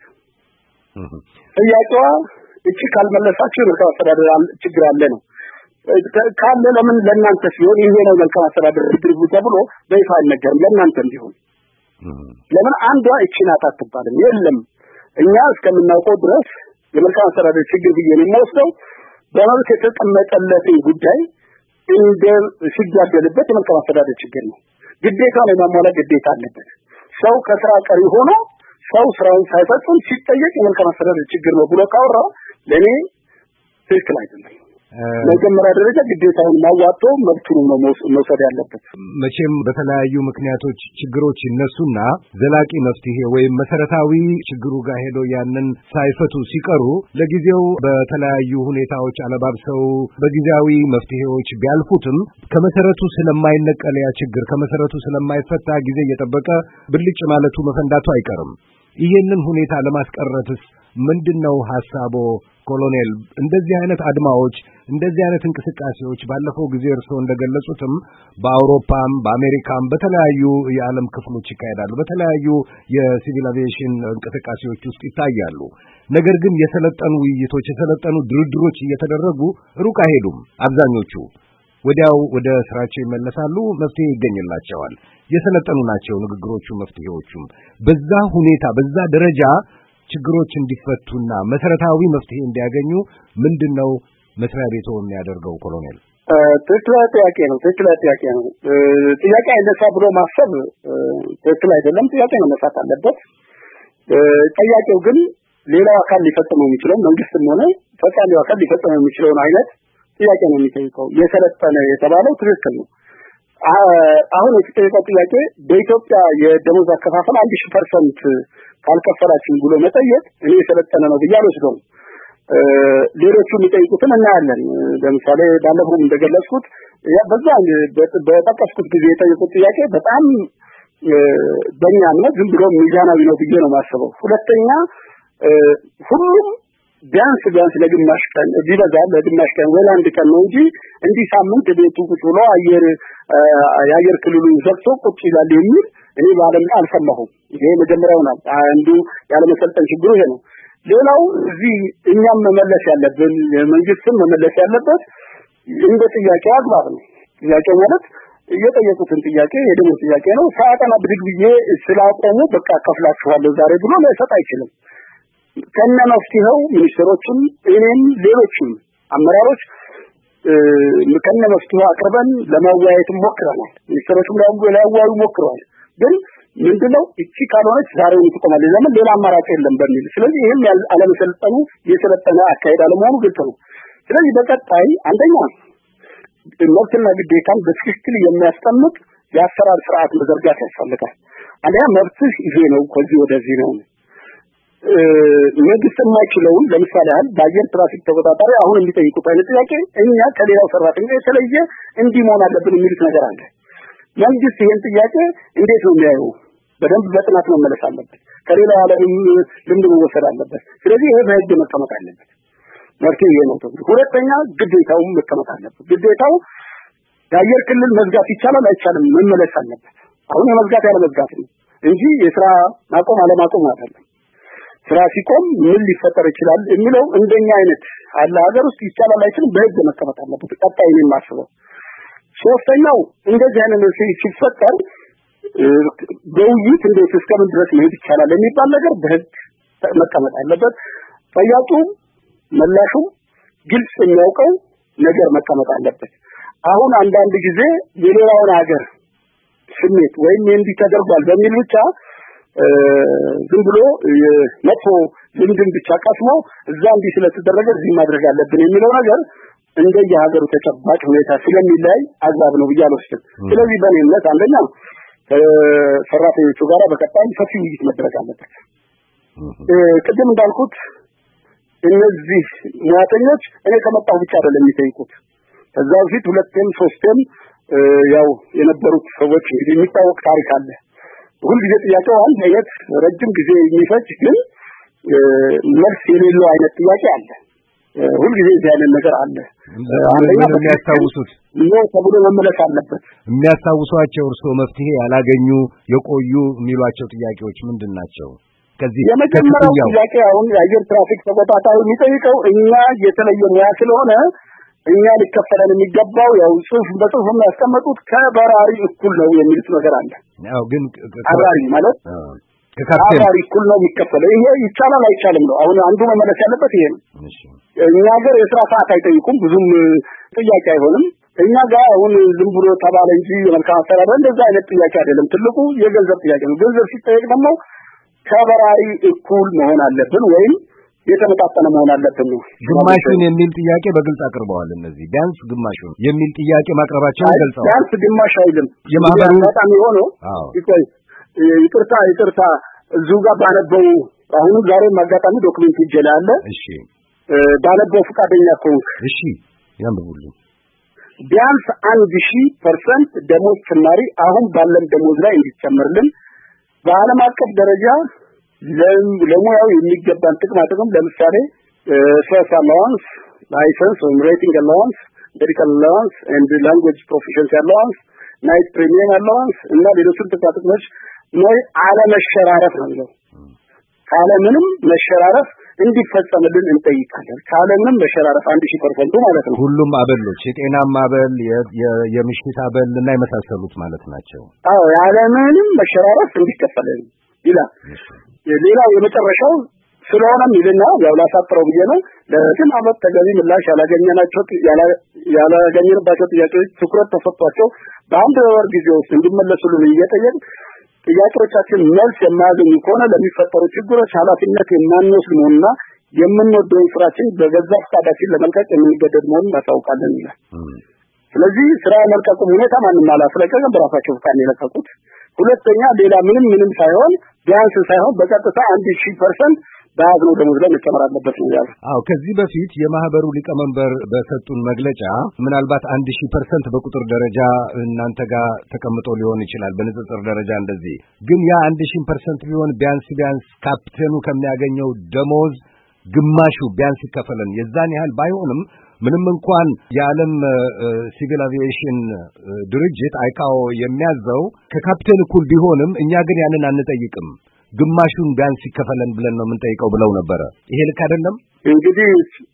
ጥያቄዋ እቺ ካልመለሳችሁ የመልካም አስተዳደር ችግር አለ ነው። ካለ ለምን ለእናንተ ሲሆን ይሄ ነው መልካም አስተዳደር ድርብ ተብሎ በይፋ አይነገርም? ለእናንተ እንዲሆን ለምን አንዷ እቺ ናት አትባልም? የለም እኛ እስከምናውቀው ድረስ የመልካም አስተዳደር ችግር ብዬ ነው የምወስደው በመብት የተቀመጠለትን ጉዳይ እንደ ሲጋደልበት የመልካም አስተዳደር ችግር ነው። ግዴታ ነው ማሟላት ግዴታ አለበት። ሰው ከስራ ቀሪ ሆኖ ሰው ስራውን ሳይፈጽም ሲጠየቅ የመልካም አስተዳደር ችግር ነው ብሎ ካወራ ለኔ ትክክል አይደለም። መጀመሪያ ደረጃ ግዴታውን ማዋጦ መብቱን ነው መውሰድ ያለበት። መቼም በተለያዩ ምክንያቶች ችግሮች ይነሱና ዘላቂ መፍትሄ ወይም መሰረታዊ ችግሩ ጋር ሄዶ ያንን ሳይፈቱ ሲቀሩ ለጊዜው በተለያዩ ሁኔታዎች አለባብሰው በጊዜያዊ መፍትሄዎች ቢያልፉትም ከመሰረቱ ስለማይነቀል ያ ችግር ከመሰረቱ ስለማይፈታ ጊዜ እየጠበቀ ብልጭ ማለቱ መፈንዳቱ አይቀርም። ይሄንን ሁኔታ ለማስቀረትስ ምንድነው ሐሳቦ ኮሎኔል? እንደዚህ አይነት አድማዎች እንደዚህ አይነት እንቅስቃሴዎች ባለፈው ጊዜ እርሶ እንደገለጹትም በአውሮፓም በአሜሪካም በተለያዩ የዓለም ክፍሎች ይካሄዳሉ። በተለያዩ የሲቪል አቪዬሽን እንቅስቃሴዎች ውስጥ ይታያሉ። ነገር ግን የሰለጠኑ ውይይቶች የሰለጠኑ ድርድሮች እየተደረጉ ሩቅ አይሄዱም። አብዛኞቹ ወዲያው ወደ ስራቸው ይመለሳሉ፣ መፍትሄ ይገኝላቸዋል። የሰለጠኑ ናቸው ንግግሮቹ መፍትሄዎቹም። በዛ ሁኔታ በዛ ደረጃ ችግሮች እንዲፈቱና መሰረታዊ መፍትሄ እንዲያገኙ ምንድነው መስሪያ ቤቱ የሚያደርገው? ኮሎኔል ትክክል ጥያቄ ነው። ትክክል ጥያቄ ነው። ጥያቄ አይነሳ ብሎ ማሰብ ትክክል አይደለም። ጥያቄ መነሳት አለበት። ጥያቄው ግን ሌላው አካል ሊፈጽመው የሚችለው መንግስትም ሆነ ፈቃደኛው አካል ሊፈጽመው የሚችለውን አይነት ጥያቄ ነው የሚጠይቀው። የሰለጠነ የተባለው ትክክል ነው። አሁን የተጠየቀው ጥያቄ በኢትዮጵያ የደሞዝ አከፋፈል አንድ ሺህ ፐርሰንት ካልከፈላችሁ ብሎ መጠየቅ እኔ የሰለጠነ ነው ብዬ አልወስደውም። ሌሎቹ የሚጠይቁትን እናያለን። ለምሳሌ ባለፈው እንደገለጽኩት በዛ በጠቀስኩት ጊዜ የጠየቁት ጥያቄ በጣም በእኛ እምነት ዝም ብሎ ሚዛናዊ ነው ብዬ ነው የማስበው። ሁለተኛ ሁሉም ቢያንስ ቢያንስ ለግማሽ ቀን ቢበዛ ለግማሽ ቀን ወይ አንድ ቀን ነው እንጂ እንዲህ ሳምንት ቤቱ ቁጭ ብሎ አየር የአየር ክልሉን ዘግቶ ቁጭ ይላል የሚል እኔ ባለም አልሰማሁም። ይሄ መጀመሪያው ነው። አንዱ ያለ መሰልጠን ችግሩ ይሄ ነው። ሌላው እዚህ እኛም መመለስ ያለብን መንግስትም መመለስ ያለበት እንደ ጥያቄ አግባብ ነው። ጥያቄ ማለት እየጠየቁትን ጥያቄ የደሞ ጥያቄ ነው። ሳያጠና ብድግ ብዬ ስላቆሙ በቃ ከፍላችኋለሁ ዛሬ ብሎ ላይሰጥ አይችልም። ከነ መፍትሄው ሚኒስትሮችም እኔም ሌሎችም አመራሮች ከነ መፍትሄው አቅርበን ለማወያየት ሞክረናል። ሚኒስትሮችም ሊያወያዩ ሞክረዋል። ግን ምንድነው እቺ ካልሆነች ዛሬው ይቆማል ለምን ሌላ አማራጭ የለም በሚል ስለዚህ ይሄም አለመሰልጠኑ የሰለጠነ አካሄድ አለመሆኑ ግልጽ ነው። ስለዚህ በቀጣይ አንደኛ መብትና ግዴታን በትክክል የሚያስቀምጥ የአሰራር ስርዓት መዘርጋት ያስፈልጋል። አንደኛ መብትህ ይሄ ነው ከዚህ ወደዚህ ነው። መንግስት የማይችለው ለምሳሌ ያህል በአየር ትራፊክ ተቆጣጣሪ አሁን የሚጠይቁት አይነት ጥያቄ እኛ ከሌላው ሰራተኛ የተለየ እንዲሞን አለብን የሚሉት ነገር አለ። መንግስት ይሄን ጥያቄ እንዴት ነው የሚያየው? በደንብ በጥናት መመለስ አለበት። ከሌላው ዓለም ልምድ መወሰድ አለበት። ስለዚህ ይሄ በህግ መቀመጥ አለበት። መርቴ ነው ተብሎ ሁለተኛ ግዴታው መቀመጥ አለበት። ግዴታው የአየር ክልል መዝጋት ይቻላል አይቻልም መመለስ አለበት። አሁን የመዝጋት ያለ መዝጋት ነው እንጂ የስራ ማቆም አለ ማቆም አይደለም። ስራ ሲቆም ምን ሊፈጠር ይችላል የሚለው እንደኛ አይነት አለ ሀገር ውስጥ ይቻላል አይችልም በህግ መቀመጥ አለበት። ቀጣይ ነው ማስበው። ሶስተኛው እንደዚህ አይነት ነው ሲፈጠር በውይይት እንዴት እስከምን ድረስ መሄድ ይቻላል የሚባል ነገር በህግ መቀመጥ አለበት። ጠያቂው መላሹ ግልጽ የሚያውቀው ነገር መቀመጥ አለበት። አሁን አንዳንድ ጊዜ የሌላውን ሀገር ስሜት ወይም እንዲህ ተደርጓል በሚል ብቻ ዝም ብሎ መጥፎ ልምድን ብቻ ቀስሞ እዛ እንዲህ ስለተደረገ እዚህ ማድረግ አለብን የሚለው ነገር እንደየሀገሩ ተጨባጭ ሁኔታ ስለሚለያይ አግባብ ነው ብዬ አልወስድም። ስለዚህ በእኔ እምነት አንደኛ ሰራተኞቹ ጋር በቀጣይ ሰፊ ውይይት መደረግ አለበት። ቅድም እንዳልኩት እነዚህ ሙያተኞች እኔ ከመጣሁ ብቻ አይደለም የሚጠይቁት። ከዛ በፊት ሁለቴም ሶስቴም ያው የነበሩት ሰዎች እንግዲህ የሚታወቅ ታሪክ አለ። ሁሉ ጊዜ ጥያቄው አንድ አይነት ረጅም ጊዜ የሚፈጅ ግን መልስ የሌለው አይነት ጥያቄ አለ። ሁሉ ጊዜ እዚህ አይነት ነገር አለ። አንደኛ የሚያስታውሱት ነው ተብሎ መመለስ አለበት። የሚያስታውሷቸው እርስዎ መፍትሄ ያላገኙ የቆዩ የሚሏቸው ጥያቄዎች ምንድናቸው? ከዚህ የመጀመሪያው ጥያቄ አሁን የአየር ትራፊክ ተቆጣጣሪ የሚጠይቀው እኛ የተለየ ሙያ ስለሆነ እኛ ሊከፈለን የሚገባው ያው ጽሁፍ በጽሁፍ የሚያስቀምጡት ከበራሪ እኩል ነው የሚሉት ነገር አለ። ያው ግን አብራሪ ማለት ከካፕቴን እኩል ነው የሚከፈለው። ይሄ ይቻላል አይቻልም ነው አሁን አንዱ መመለስ ያለበት ይሄ ነው። እሺ እኛ ጋር የስራ ሰዓት አይጠይቁም ብዙም ጥያቄ አይሆንም። እኛ ጋር አሁን ዝም ብሎ ተባለ እንጂ የመልካም አስተዳደር እንደዛ አይነት ጥያቄ አይደለም። ትልቁ የገንዘብ ጥያቄ ነው። ገንዘብ ሲጠየቅ ደግሞ ከበራሪ እኩል መሆን አለብን ወይም የተመጣጠነ መሆን አለብን ነው። ግማሹን የሚል ጥያቄ በግልጽ አቅርበዋል። እነዚህ ቢያንስ ግማሹን የሚል ጥያቄ ማቅረባቸውን ገልጸዋል። ቢያንስ ግማሽ አይልም የማህበሩ በጣም ሆኖ ይቆይ ይቅርታ ይቅርታ እዚሁ ጋር ባነበው አሁንም ዛሬ ማጋጣሚ ዶክመንት ይጀላል። እሺ ባነበው ፈቃደኛ ከሆንክ እሺ ያንብቡልኝ። ቢያንስ አንድ ሺህ ፐርሰንት ደሞዝ ጭማሪ አሁን ባለን ደሞዝ ላይ እንዲጨመርልን በዓለም አቀፍ ደረጃ ለሙያው የሚገባን ጥቅማ ጥቅም ለምሳሌ ሶስ አላዋንስ ላይሰንስ ወይም ሬቲንግ አላዋንስ ሜዲካል አላዋንስ ኤንድ ላንጉዌጅ ፕሮፊሸንሲ አላዋንስ ናይት ፕሪሚየም አላዋንስ እና ሌሎችም ጥቅማ ጥቅሞች ነው አለመሸራረፍ ነው የሚለው። ካለምንም መሸራረፍ እንዲፈጸምልን እንጠይቃለን። ካለምንም መሸራረፍ አንድ ሺህ ፐርሰንት ማለት ነው። ሁሉም አበሎች የጤናማ አበል የምሽት አበል እና የመሳሰሉት ማለት ናቸው። አዎ ያለምንም መሸራረፍ እንዲከፈለን ይላል። ሌላው የመጨረሻው ስለሆነም ይልና ያው ላሳጥረው ብዬ ነው ለዚህ አመት ተገቢ ምላሽ ያላገኘናቸው ያላገኘንባቸው ጥያቄዎች ትኩረት ተሰጥቷቸው በአንድ ወር ጊዜ ውስጥ እንዲመለሱልን እየጠየቅን ጥያቄዎቻችን መልስ የማያገኙ ከሆነ ለሚፈጠሩ ችግሮች ኃላፊነት የማንወስድ መሆኑና የምንወደውን ስራችን በገዛ ፈቃዳችን ለመልቀቅ የምንገደድ መሆኑን እናሳውቃለን ይላል። ስለዚህ ስራ መልቀቁ ሁኔታ ማንንም አላስለቀቀም በራሳቸው ፈቃድ የለቀቁት። ሁለተኛ ሌላ ምንም ምንም ሳይሆን ቢያንስ ሳይሆን በቀጥታ አንድ ሺህ ፐርሰንት በአግሮ ደሞዝ ላይ መጨመር አለበት ነው ያለው። አዎ ከዚህ በፊት የማህበሩ ሊቀመንበር በሰጡን መግለጫ ምናልባት አንድ ሺህ ፐርሰንት በቁጥር ደረጃ እናንተ ጋር ተቀምጦ ሊሆን ይችላል በንጽጽር ደረጃ እንደዚህ ግን ያ አንድ ሺህ ፐርሰንት ቢሆን ቢያንስ ቢያንስ ካፕቴኑ ከሚያገኘው ደሞዝ ግማሹ ቢያንስ ይከፈለን የዛን ያህል ባይሆንም ምንም እንኳን የዓለም ሲቪል አቪዬሽን ድርጅት አይካኦ የሚያዘው ከካፕቴን እኩል ቢሆንም እኛ ግን ያንን አንጠይቅም ግማሹን ቢያንስ ይከፈለን ብለን ነው የምንጠይቀው ብለው ነበር። ይሄ ልክ አይደለም? እንግዲህ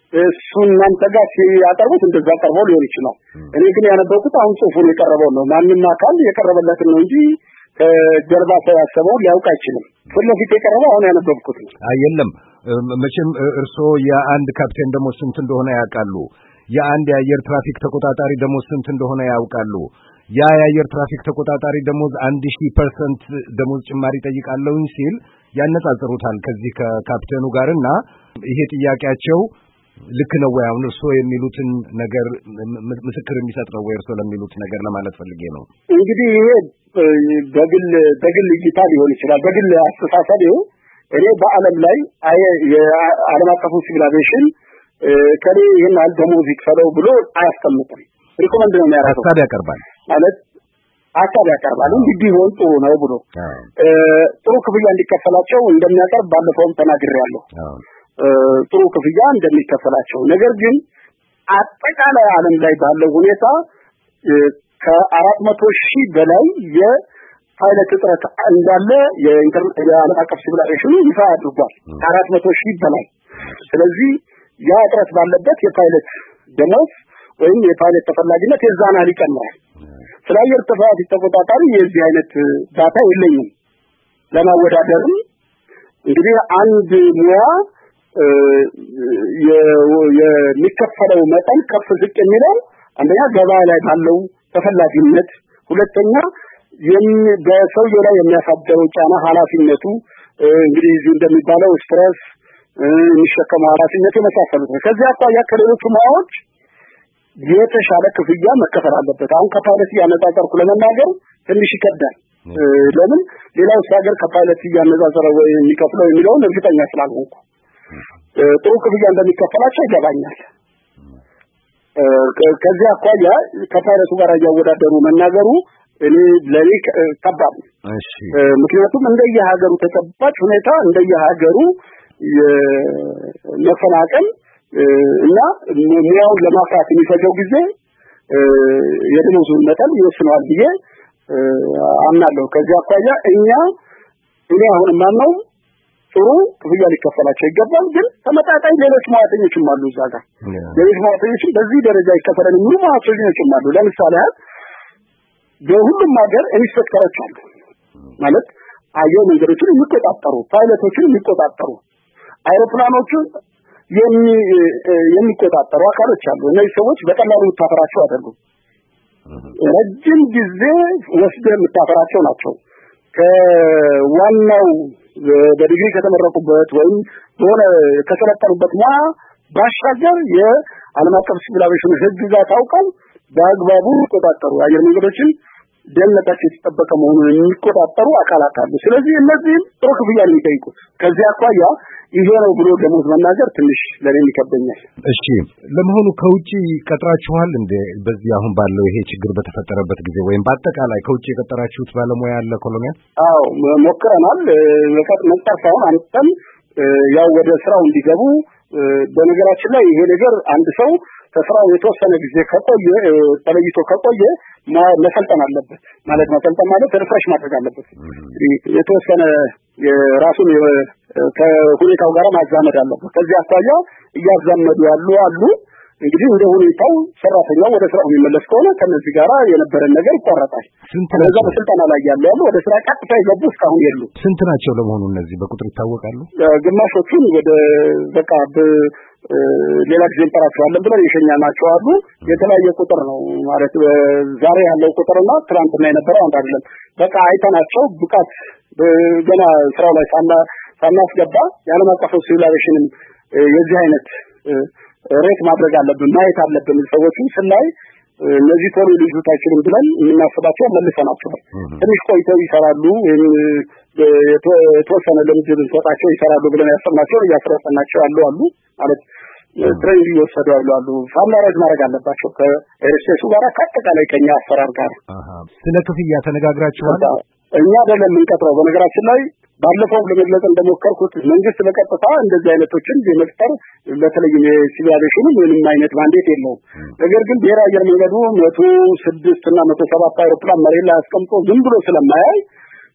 እሱን እናንተ ጋር ሲያቀርቡት እንደዛ ቀርቦ ሊሆን ይችላል። እኔ ግን ያነበብኩት አሁን ጽሑፉን የቀረበው ነው። ማንንም አካል የቀረበለትን ነው እንጂ ከጀርባ ያሰበው ሊያውቅ አይችልም። ፍለፊት የቀረበው አሁን ያነበብኩት ነው። አይደለም መቼም እርስዎ የአንድ ካፕቴን ደሞዝ ስንት እንደሆነ ያውቃሉ። የአንድ የአየር ትራፊክ ተቆጣጣሪ ደሞዝ ስንት እንደሆነ ያውቃሉ። ያ የአየር ትራፊክ ተቆጣጣሪ ደሞዝ አንድ ሺህ ፐርሰንት ደሞዝ ጭማሪ ጠይቃለሁኝ ሲል ያነጻጽሩታል ከዚህ ከካፕቴኑ ጋርና ይሄ ጥያቄያቸው ልክ ነው ወይ? አሁን እርስዎ የሚሉትን ነገር ምስክር የሚሰጥ ነው ወይ እርስዎ ለሚሉት ነገር ለማለት ፈልጌ ነው። እንግዲህ ይሄ በግል በግል እይታ ሊሆን ይችላል፣ በግል አስተሳሰብ ይሁን። እኔ በዓለም ላይ የዓለም አቀፉ ሲቪል አቪዬሽን ከኔ ይሄን ያህል ደሞዝ ይክፈለው ብሎ አያስቀምጥም። ሪኮመንድ ነው የሚያደርገው፣ ሀሳብ ያቀርባል ማለት ሀሳብ ያቀርባል እንዲህ ቢሆን ጥሩ ነው ብሎ ጥሩ ክፍያ እንዲከፈላቸው እንደሚያቀርብ ባለፈውም ተናግሬያለሁ። ጥሩ ክፍያ እንደሚከፈላቸው። ነገር ግን አጠቃላይ ዓለም ላይ ባለው ሁኔታ ከአራት መቶ ሺህ በላይ የፓይለት እጥረት እንዳለ የዓለም አቀፍ ሲቪል አቪዬሽን ይፋ አድርጓል። ከአራት መቶ ሺህ በላይ። ስለዚህ ያ እጥረት ባለበት የፓይለት ደሞዝ ወይም የፓይለት ተፈላጊነት የዛን ያህል ይጨምራል። ስለ አየር ትራፊክ ተቆጣጣሪ የዚህ አይነት ዳታ የለኝም ለማወዳደርም። እንግዲህ አንድ ሙያ የሚከፈለው መጠን ከፍ ዝቅ የሚለው አንደኛ ገበያ ላይ ባለው ተፈላጊነት፣ ሁለተኛ በሰውየው ላይ የሚያሳድረው ጫና ኃላፊነቱ እንግዲህ እዚህ እንደሚባለው ስትረስ የሚሸከመው ኃላፊነት የመሳሰሉት ነው። ከዚህ አኳያ ከሌሎቹ ሙያዎች የተሻለ ክፍያ መከፈል አለበት። አሁን ከፓይለት ያነጻጸርኩ ለመናገር ትንሽ ይከብዳል። ለምን ሌላው ሀገር ከፓይለት ያነጻጸረ ወይ የሚከፍለው የሚለውን እርግጠኛ ስላልሆንኩ ጥሩ ክፍያ እንደሚከፈላቸው ይገባኛል። ከዚህ አኳያ ከፓይለቱ ጋር ያወዳደሩ መናገሩ እኔ ለኔ ከባድ ነው። እሺ ምክንያቱም እንደየሀገሩ ተጨባጭ ሁኔታ እንደየሀገሩ የመፈናቀል እና ሙያውን ለማፍራት የሚፈጀው ጊዜ የደሞዙን መጠን ይወስነዋል ብዬ አምናለሁ። ከዚህ አኳያ እኛ እኔ አሁን ማነው ጥሩ ክፍያ ሊከፈላቸው ይገባል። ግን ተመጣጣኝ ሌሎች ሙያተኞችም አሉ እዛ ጋር ሌሎች ሙያተኞችም በዚህ ደረጃ ይከፈላል የሚሉ ሙያተኞችም አሉ። ለምሳሌ በሁሉም ሀገር ኢንስፔክተሮች አሉ ማለት አየር መንገዶችን የሚቆጣጠሩ ፓይለቶችን የሚቆጣጠሩ አይሮፕላኖችን የሚቆጣጠሩ አካሎች አሉ። እነዚህ ሰዎች በቀላሉ ታፈራቸው አይደሉም። ረጅም ጊዜ ወስደህ የምታፈራቸው ናቸው። ከዋናው በዲግሪ ከተመረቁበት ወይም በሆነ ከሰለጠኑበት ሙያ ባሻገር የዓለም አቀፍ ሲቪል አቪዬሽን ሕግጋት አውቀው በአግባቡ ይቆጣጠሩ አየር መንገዶችን ደህንነታቸው የተጠበቀ መሆኑን የሚቆጣጠሩ አካላት አሉ። ስለዚህ እነዚህ ጥሩ ክፍያ ነው የሚጠይቁት። ከዚህ አኳያ ይሄ ነው ብሎ ደሞዝ መናገር ትንሽ ለኔ ይከብደኛል። እሺ ለመሆኑ ከውጪ ቀጥራችኋል እንደ በዚህ አሁን ባለው ይሄ ችግር በተፈጠረበት ጊዜ ወይም በአጠቃላይ ከውጪ የቀጠራችሁት ባለሙያ ያለ ኮሎኔል? አዎ ሞክረናል። መቀጥ መጣፋውን አንተም ያው ወደ ስራው እንዲገቡ በነገራችን ላይ ይሄ ነገር አንድ ሰው ከስራው የተወሰነ ጊዜ ከቆየ ተለይቶ ከቆየ መሰልጠን አለበት ማለት መሰልጠን ማለት ሪፍሬሽ ማድረግ አለበት። የተወሰነ የራሱን ከሁኔታው ጋር ማዛመድ አለበት። ከዚህ አኳያ እያዛመዱ ያሉ አሉ። እንግዲህ እንደ ሁኔታው ሰራተኛው ወደ ስራው የሚመለስ ከሆነ ከነዚህ ጋር የነበረን ነገር ይቆረጣል። ስለዛ በስልጠና ላይ ያሉ ያሉ ወደ ስራ ቀጥታ ይገቡ እስካሁን የሉ። ስንት ናቸው ለመሆኑ እነዚህ በቁጥር ይታወቃሉ? ግማሾቹን ወደ በቃ ሌላ ጊዜ እንጠራቸዋለን ብለን የሸኛናቸው አሉ። የተለያየ ቁጥር ነው ማለት ዛሬ ያለው ቁጥርና ትናንትና የነበረው አንድ አይደለም። በቃ አይተናቸው ብቃት ገና ስራው ላይ ሳና ሳናስገባ የዓለም አቀፍ ሲቪል አቪዬሽን የዚህ አይነት ሬት ማድረግ አለብን ማየት አለብን። ሰዎችን ስናይ እነዚህ ቶሎ ሊይዙት አይችልም ብለን የምናስባቸው መልሰናቸዋል። ትንሽ ቆይተው ይሰራሉ ወይም የተወሰነ ልምድ ብንሰጣቸው ይሰራሉ ብለን ያሰብናቸው እያሰራናቸው ያሉ አሉ ማለት ትሬኒንግ እየወሰዱ ያሉ አሉ። ፋሚላይዝ ማድረግ አለባቸው ከኤርስፔሱ ጋር ከአጠቃላይ ከኛ አሰራር ጋር። ስለ ክፍያ ተነጋግራችኋል? እኛ አይደለም የምንቀጥረው። በነገራችን ላይ ባለፈው ለመግለጽ እንደሞከርኩት መንግስት በቀጥታ እንደዚህ አይነቶችን የመቅጠር በተለይም የሲቪል አቪዬሽኑ ምንም አይነት ማንዴት የለውም። ነገር ግን ብሔራዊ አየር መንገዱ መቶ ስድስት እና መቶ ሰባት አውሮፕላን መሬት ላይ አስቀምጦ ዝም ብሎ ስለማያይ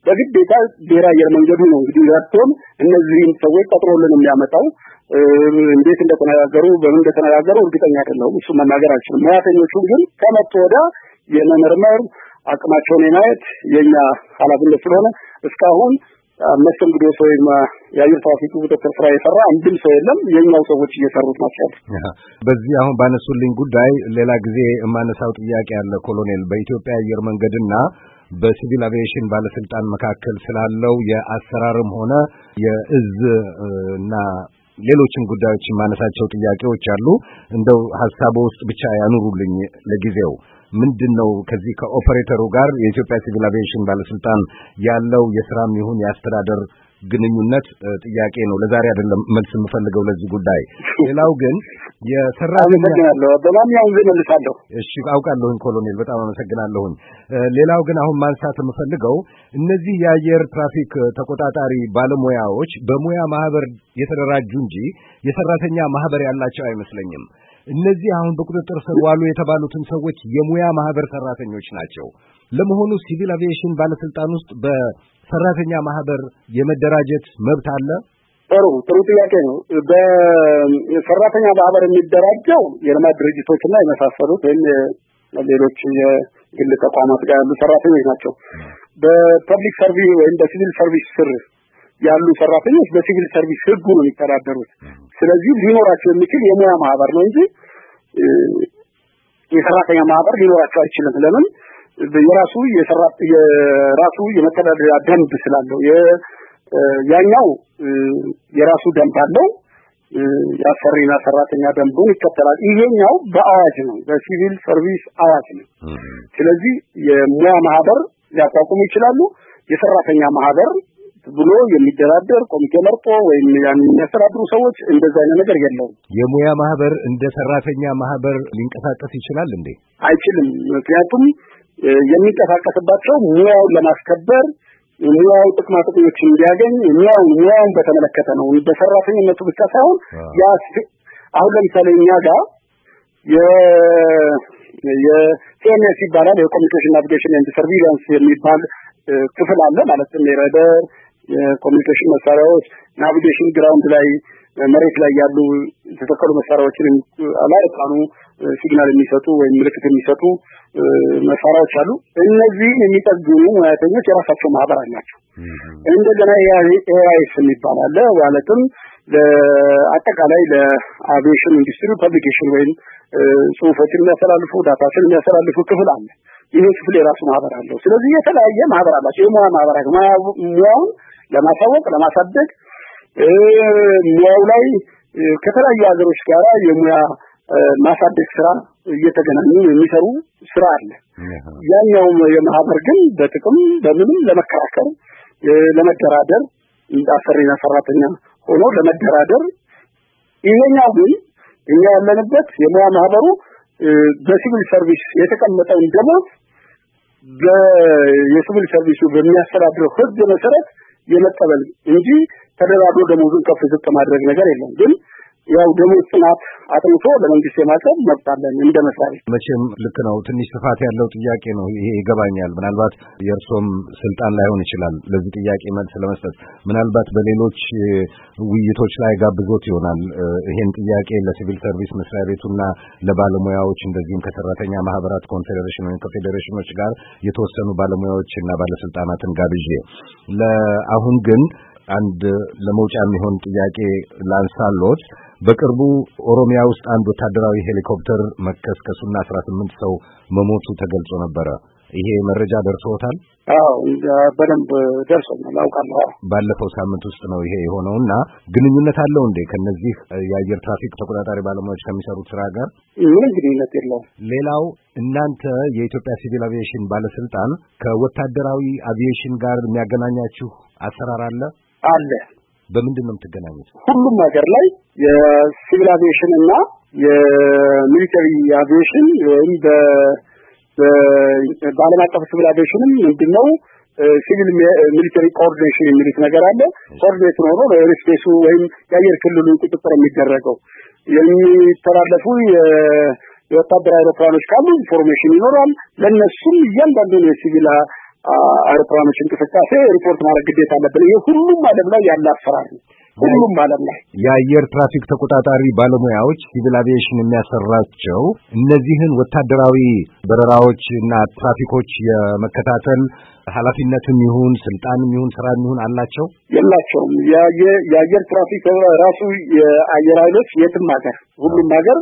በግዴታ ብሔራዊ አየር መንገዱ ነው እንግዲህ ያጥቶን እነዚህን ሰዎች ቀጥሮልን የሚያመጣው እንዴት እንደተነጋገሩ በምን እንደተነጋገሩ እርግጠኛ አይደለሁም። እሱ መናገር አልችልም። ሙያተኞቹ ግን ከመጡ ወደ የመመርመር አቅማቸውን የማየት የኛ ኃላፊነት ስለሆነ እስካሁን መስተንግዶ ወይም የአየር ትራፊክ ቁጥጥር ስራ የሰራ አንድም ሰው የለም። የኛው ሰዎች እየሰሩት ናቸው። በዚህ አሁን ባነሱልኝ ጉዳይ ሌላ ጊዜ የማነሳው ጥያቄ አለ ኮሎኔል። በኢትዮጵያ አየር መንገድና በሲቪል አቪዬሽን ባለስልጣን መካከል ስላለው የአሰራርም ሆነ የእዝ እና ሌሎችም ጉዳዮች ማነሳቸው ጥያቄዎች አሉ። እንደው ሐሳቡ ውስጥ ብቻ ያኑሩልኝ ለጊዜው። ምንድነው ከዚህ ከኦፐሬተሩ ጋር የኢትዮጵያ ሲቪል አቪዬሽን ባለስልጣን ያለው የሥራም ይሁን የአስተዳደር ግንኙነት ጥያቄ ነው። ለዛሬ አይደለም መልስ የምፈልገው ለዚህ ጉዳይ። ሌላው ግን የሰራተኛ አመሰግናለሁ። በማንኛውም ጊዜ መልሳለሁ። እሺ አውቃለሁኝ ኮሎኔል፣ በጣም አመሰግናለሁኝ። ሌላው ግን አሁን ማንሳት የምፈልገው እነዚህ የአየር ትራፊክ ተቆጣጣሪ ባለሙያዎች በሙያ ማህበር የተደራጁ እንጂ የሰራተኛ ማህበር ያላቸው አይመስለኝም። እነዚህ አሁን በቁጥጥር ስር ዋሉ የተባሉትን ሰዎች የሙያ ማህበር ሰራተኞች ናቸው። ለመሆኑ ሲቪል አቪዬሽን ባለስልጣን ውስጥ በሰራተኛ ማህበር የመደራጀት መብት አለ? ጥሩ ጥሩ ጥያቄ ነው። በሰራተኛ ማህበር የሚደራጀው የልማት ድርጅቶችና የመሳሰሉት ወይም ሌሎች የግል ተቋማት ጋር ያሉ ሰራተኞች ናቸው። በፐብሊክ ሰርቪስ ወይም በሲቪል ሰርቪስ ስር ያሉ ሰራተኞች በሲቪል ሰርቪስ ህጉ ነው የሚተዳደሩት። ስለዚህ ሊኖራቸው የሚችል የሙያ ማህበር ነው እንጂ የሰራተኛ ማህበር ሊኖራቸው አይችልም። ለምን? የራሱ የሰራት የራሱ የመተዳደሪያ ደንብ ስላለው ያኛው የራሱ ደንብ አለው። የአሰሪና ሰራተኛ ደንቡን ይከተላል። ይሄኛው በአዋጅ ነው፣ በሲቪል ሰርቪስ አዋጅ ነው። ስለዚህ የሙያ ማህበር ሊያቋቁሙ ይችላሉ። የሰራተኛ ማህበር ብሎ የሚደራደር ኮሚቴ መርጦ ወይም ያን የሚያስተዳድሩ ሰዎች እንደዛ አይነት ነገር የለውም። የሙያ ማህበር እንደ ሰራተኛ ማህበር ሊንቀሳቀስ ይችላል እንዴ? አይችልም። ምክንያቱም የሚንቀሳቀስባቸው ሙያውን ለማስከበር ሙያው ጥቅማ ጥቅሞችን እንዲያገኝ ሙያውን ሙያውን በተመለከተ ነው። በሰራተኝነቱ ብቻ ሳይሆን ያ አሁን ለምሳሌ እኛ ጋር የ የሲኤምኤስ ይባላል የኮሚኒኬሽን ናቪጌሽን ኤንድ ሰርቪላንስ የሚባል ክፍል አለ። ማለት ነው የራዳር የኮሚኒኬሽን መሳሪያዎች ናቪጌሽን ግራውንድ ላይ መሬት ላይ ያሉ የተተከሉ መሳሪያዎችን አላርቃኑ ሲግናል የሚሰጡ ወይም ምልክት የሚሰጡ መሳሪያዎች አሉ። እነዚህ የሚጠግኑ ሙያተኞች የራሳቸው ማህበር አላቸው። እንደገና ኤአይኤስ የሚባል አለ። ማለትም ለአጠቃላይ ለአቪዬሽን ኢንዱስትሪ ፐብሊኬሽን ወይም ጽሁፎችን የሚያስተላልፉ ዳታዎችን የሚያስተላልፉ ክፍል አለ። ይሄ ክፍል የራሱ ማህበር አለው። ስለዚህ የተለያየ ማህበር አላቸው። የሙያ ማህበር ሙያውን ለማሳወቅ ለማሳደግ ሙያው ላይ ከተለያዩ ሀገሮች ጋር የሙያ ማሳደግ ስራ እየተገናኙ የሚሰሩ ስራ አለ። ያኛው የማህበር ግን በጥቅም በምንም ለመከራከር ለመደራደር አሰሪና ሰራተኛ ሆኖ ለመደራደር ይሄኛው ግን እኛ ያለንበት የሙያ ማህበሩ በሲቪል ሰርቪስ የተቀመጠውን ደሞዝ በየሲቪል ሰርቪሱ በሚያስተዳድረው ህግ መሰረት የመቀበል እንጂ ተደራድሮ ደሞዙን ከፍ ዝቅ ማድረግ ነገር የለም። ግን ያው ደሞዝ ጥናት አጥንቶ ለመንግስት የማቀርብ መብት አለን እንደ መስሪያ። መቼም ልክ ነው። ትንሽ ስፋት ያለው ጥያቄ ነው ይሄ ይገባኛል። ምናልባት የእርሶም ስልጣን ላይሆን ይችላል ለዚህ ጥያቄ መልስ ለመስጠት። ምናልባት በሌሎች ውይይቶች ላይ ጋብዞት ይሆናል ይሄን ጥያቄ ለሲቪል ሰርቪስ መስሪያ ቤቱና ለባለሙያዎች እንደዚህም ከሰራተኛ ማህበራት ኮንፌዴሬሽን ወይም ከፌዴሬሽኖች ጋር የተወሰኑ ባለሙያዎችና ባለስልጣናትን ጋብዤ ለአሁን ግን አንድ ለመውጫ የሚሆን ጥያቄ ላንሳሎት። በቅርቡ ኦሮሚያ ውስጥ አንድ ወታደራዊ ሄሊኮፕተር መከስከሱና አስራ ስምንት ሰው መሞቱ ተገልጾ ነበረ። ይሄ መረጃ ደርሶታል? አዎ በደንብ ደርሶኛል፣ አውቃለሁ። ባለፈው ሳምንት ውስጥ ነው ይሄ የሆነውና ግንኙነት አለው እንዴ ከነዚህ የአየር ትራፊክ ተቆጣጣሪ ባለሙያዎች ከሚሰሩት ስራ ጋር? ምንም ግንኙነት የለውም። ሌላው እናንተ የኢትዮጵያ ሲቪል አቪዬሽን ባለስልጣን ከወታደራዊ አቪዬሽን ጋር የሚያገናኛችሁ አሰራር አለ? አለ። በምንድን ነው የምትገናኙት? ሁሉም ሀገር ላይ የሲቪል አቪዬሽን እና የሚሊተሪ አቪዬሽን ወይም በዓለም አቀፍ ሲቪል አቪዬሽንም ምንድነው ሲቪል ሚሊተሪ ኮኦርዲኔሽን የሚሉት ነገር አለ። ኮኦርዲኔሽን ሆኖ በኤርስፔሱ ወይም የአየር ክልሉን ቁጥጥር የሚደረገው የሚተላለፉ የወታደራዊ አውሮፕላኖች ካሉ ኢንፎርሜሽን ይኖራል። ለነሱም እያንዳንዱ የሲቪል አውሮፕላኖች እንቅስቃሴ ሪፖርት ማድረግ ግዴታ አለብን። ይሄ ሁሉም ዓለም ላይ ያለ አሰራር ነው። ሁሉም ዓለም ላይ የአየር ትራፊክ ተቆጣጣሪ ባለሙያዎች ሲቪል አቪዬሽን የሚያሰራቸው እነዚህን ወታደራዊ በረራዎች እና ትራፊኮች የመከታተል ኃላፊነትም ይሁን ስልጣንም ይሁን ስራም ይሁን አላቸው የላቸውም። የአየር ትራፊክ ራሱ የአየር ኃይሎች የትም ሀገር ሁሉም ሀገር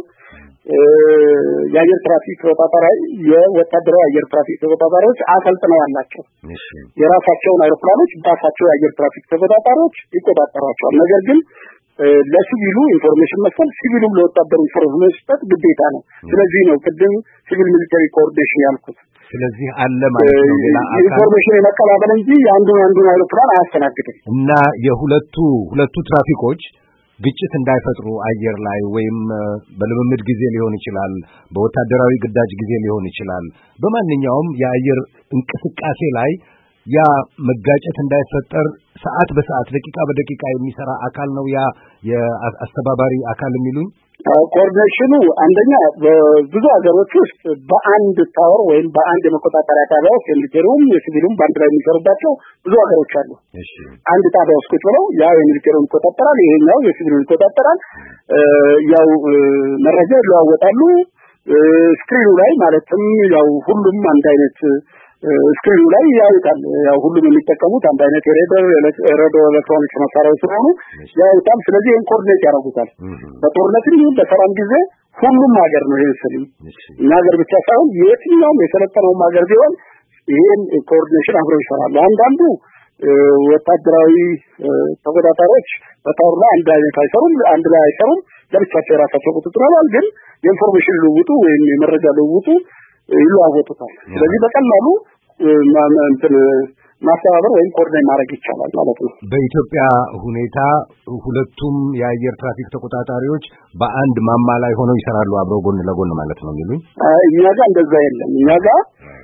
የአየር ትራፊክ ተቆጣጣሪ የወታደራዊ አየር ትራፊክ ተቆጣጣሪዎች አሰልጥነው ያላቸው የራሳቸውን አውሮፕላኖች ባሳቸው የአየር ትራፊክ ተቆጣጣሪዎች ይቆጣጠሯቸዋል። ነገር ግን ለሲቪሉ ኢንፎርሜሽን መስጠት ሲቪሉም ለወታደሩ ኢንፎርሜሽን መስጠት ግዴታ ነው። ስለዚህ ነው ቅድም ሲቪል ሚሊተሪ ኮኦርዲኔሽን ያልኩት። ስለዚህ አለ ማለት ነው ሌላ አካል ኢንፎርሜሽን የመቀባበል እንጂ የአንዱን አንዱን አውሮፕላን አያስተናግድም። እና የሁለቱ ሁለቱ ትራፊኮች ግጭት እንዳይፈጥሩ አየር ላይ ወይም በልምምድ ጊዜ ሊሆን ይችላል፣ በወታደራዊ ግዳጅ ጊዜ ሊሆን ይችላል፣ በማንኛውም የአየር እንቅስቃሴ ላይ ያ መጋጨት እንዳይፈጠር ሰዓት በሰዓት ደቂቃ በደቂቃ የሚሰራ አካል ነው ያ የአስተባባሪ አካል የሚሉኝ። ኮኦርዲኔሽኑ አንደኛ በብዙ ሀገሮች ውስጥ በአንድ ታወር ወይም በአንድ የመቆጣጠሪያ ጣቢያ ውስጥ የሚሊቴሩም የሲቪሉም በአንድ ላይ የሚሰሩባቸው ብዙ ሀገሮች አሉ። አንድ ጣቢያ ውስጥ ቁጭ ብለው ያው የሚሊቴሩን ይቆጣጠራል፣ ይሄኛው የሲቪሉን ይቆጣጠራል። ያው መረጃ ይለዋወጣሉ። ስክሪኑ ላይ ማለትም ያው ሁሉም አንድ አይነት ስክሪኑ ላይ ያዩታል። ያው ሁሉም የሚጠቀሙት አንድ አይነት የሬዲዮ ሬዲዮ ኤሌክትሮኒክስ መሳሪያዎች ስለሆኑ ያዩታል። ስለዚህ ይሄን ኮኦርዲኔት ያደርጉታል። በጦርነትም ይሁን በሰላም ጊዜ ሁሉም ሀገር ነው ይሄ ስልም እኛ ሀገር ብቻ ሳይሆን የትኛውም የሰለጠነውም ሀገር ቢሆን ይሄን ኮኦርዲኔሽን አብረው ይሰራሉ። አንዳንዱ ወታደራዊ ተቆጣጣሪዎች በታወር ላይ አንድ አይነት አይሰሩም፣ አንድ ላይ አይሰሩም። ለብቻቸው የራሳቸው ቁጥጥር አለ። ግን የኢንፎርሜሽን ልውውጡ ወይም የመረጃ ልውውጡ ይለዋወጡታል። ስለዚህ በቀላሉ እንትን ማስተባበር ወይም ኮኦርዲኔት ማድረግ ይቻላል ማለት ነው። በኢትዮጵያ ሁኔታ ሁለቱም የአየር ትራፊክ ተቆጣጣሪዎች በአንድ ማማ ላይ ሆነው ይሰራሉ አብረው ጎን ለጎን ማለት ነው የሚሉኝ። እኛ ጋር እንደዛ የለም። እኛ ጋር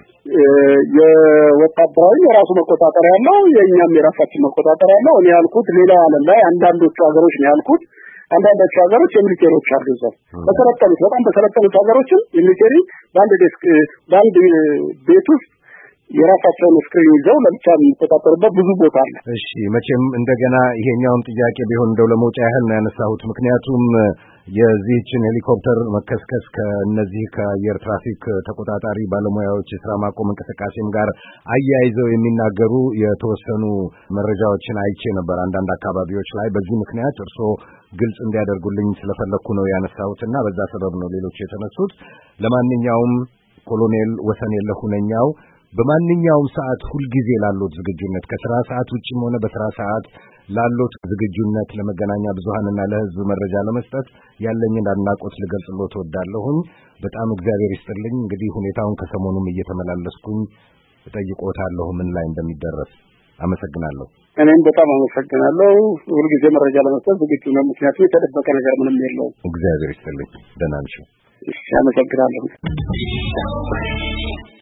የወታደራዊ የራሱ መቆጣጠሪያ ያለው የኛም የራሳችን መቆጣጠሪያ ያለው እኔ ያልኩት ሌላ ዓለም ላይ አንዳንዶቹ ሀገሮች ነው ያልኩት። አንዳንዶቹ ሀገሮች የሚሊቴሪዎች አሉ እዛው በተለጠኑት በጣም በተለጠኑት ሀገሮችም የሚሊቴሪ በአንድ ዴስክ በአንድ ቤት ውስጥ የራሳቸውን ስክሪን ይዘው ለብቻ የሚቆጣጠሩበት ብዙ ቦታ አለ። እሺ መቼም እንደገና ይሄኛውን ጥያቄ ቢሆን እንደው ለመውጫ ያህል ነው ያነሳሁት። ምክንያቱም የዚህችን ሄሊኮፕተር መከስከስ ከነዚህ ከአየር ትራፊክ ተቆጣጣሪ ባለሙያዎች የስራ ማቆም እንቅስቃሴም ጋር አያይዘው የሚናገሩ የተወሰኑ መረጃዎችን አይቼ ነበር አንዳንድ አካባቢዎች ላይ። በዚህ ምክንያት እርስዎ ግልጽ እንዲያደርጉልኝ ስለፈለኩ ነው ያነሳሁትና በዛ ሰበብ ነው ሌሎች የተነሱት። ለማንኛውም ኮሎኔል ወሰንየለህ ሁነኛው በማንኛውም ሰዓት ሁልጊዜ ላሉት ዝግጁነት ከስራ ሰዓት ውጪም ሆነ በስራ ሰዓት ላሉት ዝግጁነት ለመገናኛ ብዙሃንና ለህዝብ መረጃ ለመስጠት ያለኝን አድናቆት ልገልጽልዎት እወዳለሁኝ። በጣም እግዚአብሔር ይስጥልኝ። እንግዲህ ሁኔታውን ከሰሞኑም እየተመላለስኩኝ እጠይቅዎታለሁ ምን ላይ እንደሚደረስ። አመሰግናለሁ። እኔም በጣም አመሰግናለሁ። ሁልጊዜ መረጃ ለመስጠት ዝግጁ ነው። ምክንያቱም የተደበቀ ነገር ምንም የለውም። እግዚአብሔር ይስጥልኝ። ደህና ነሽ? እሺ፣ አመሰግናለሁ።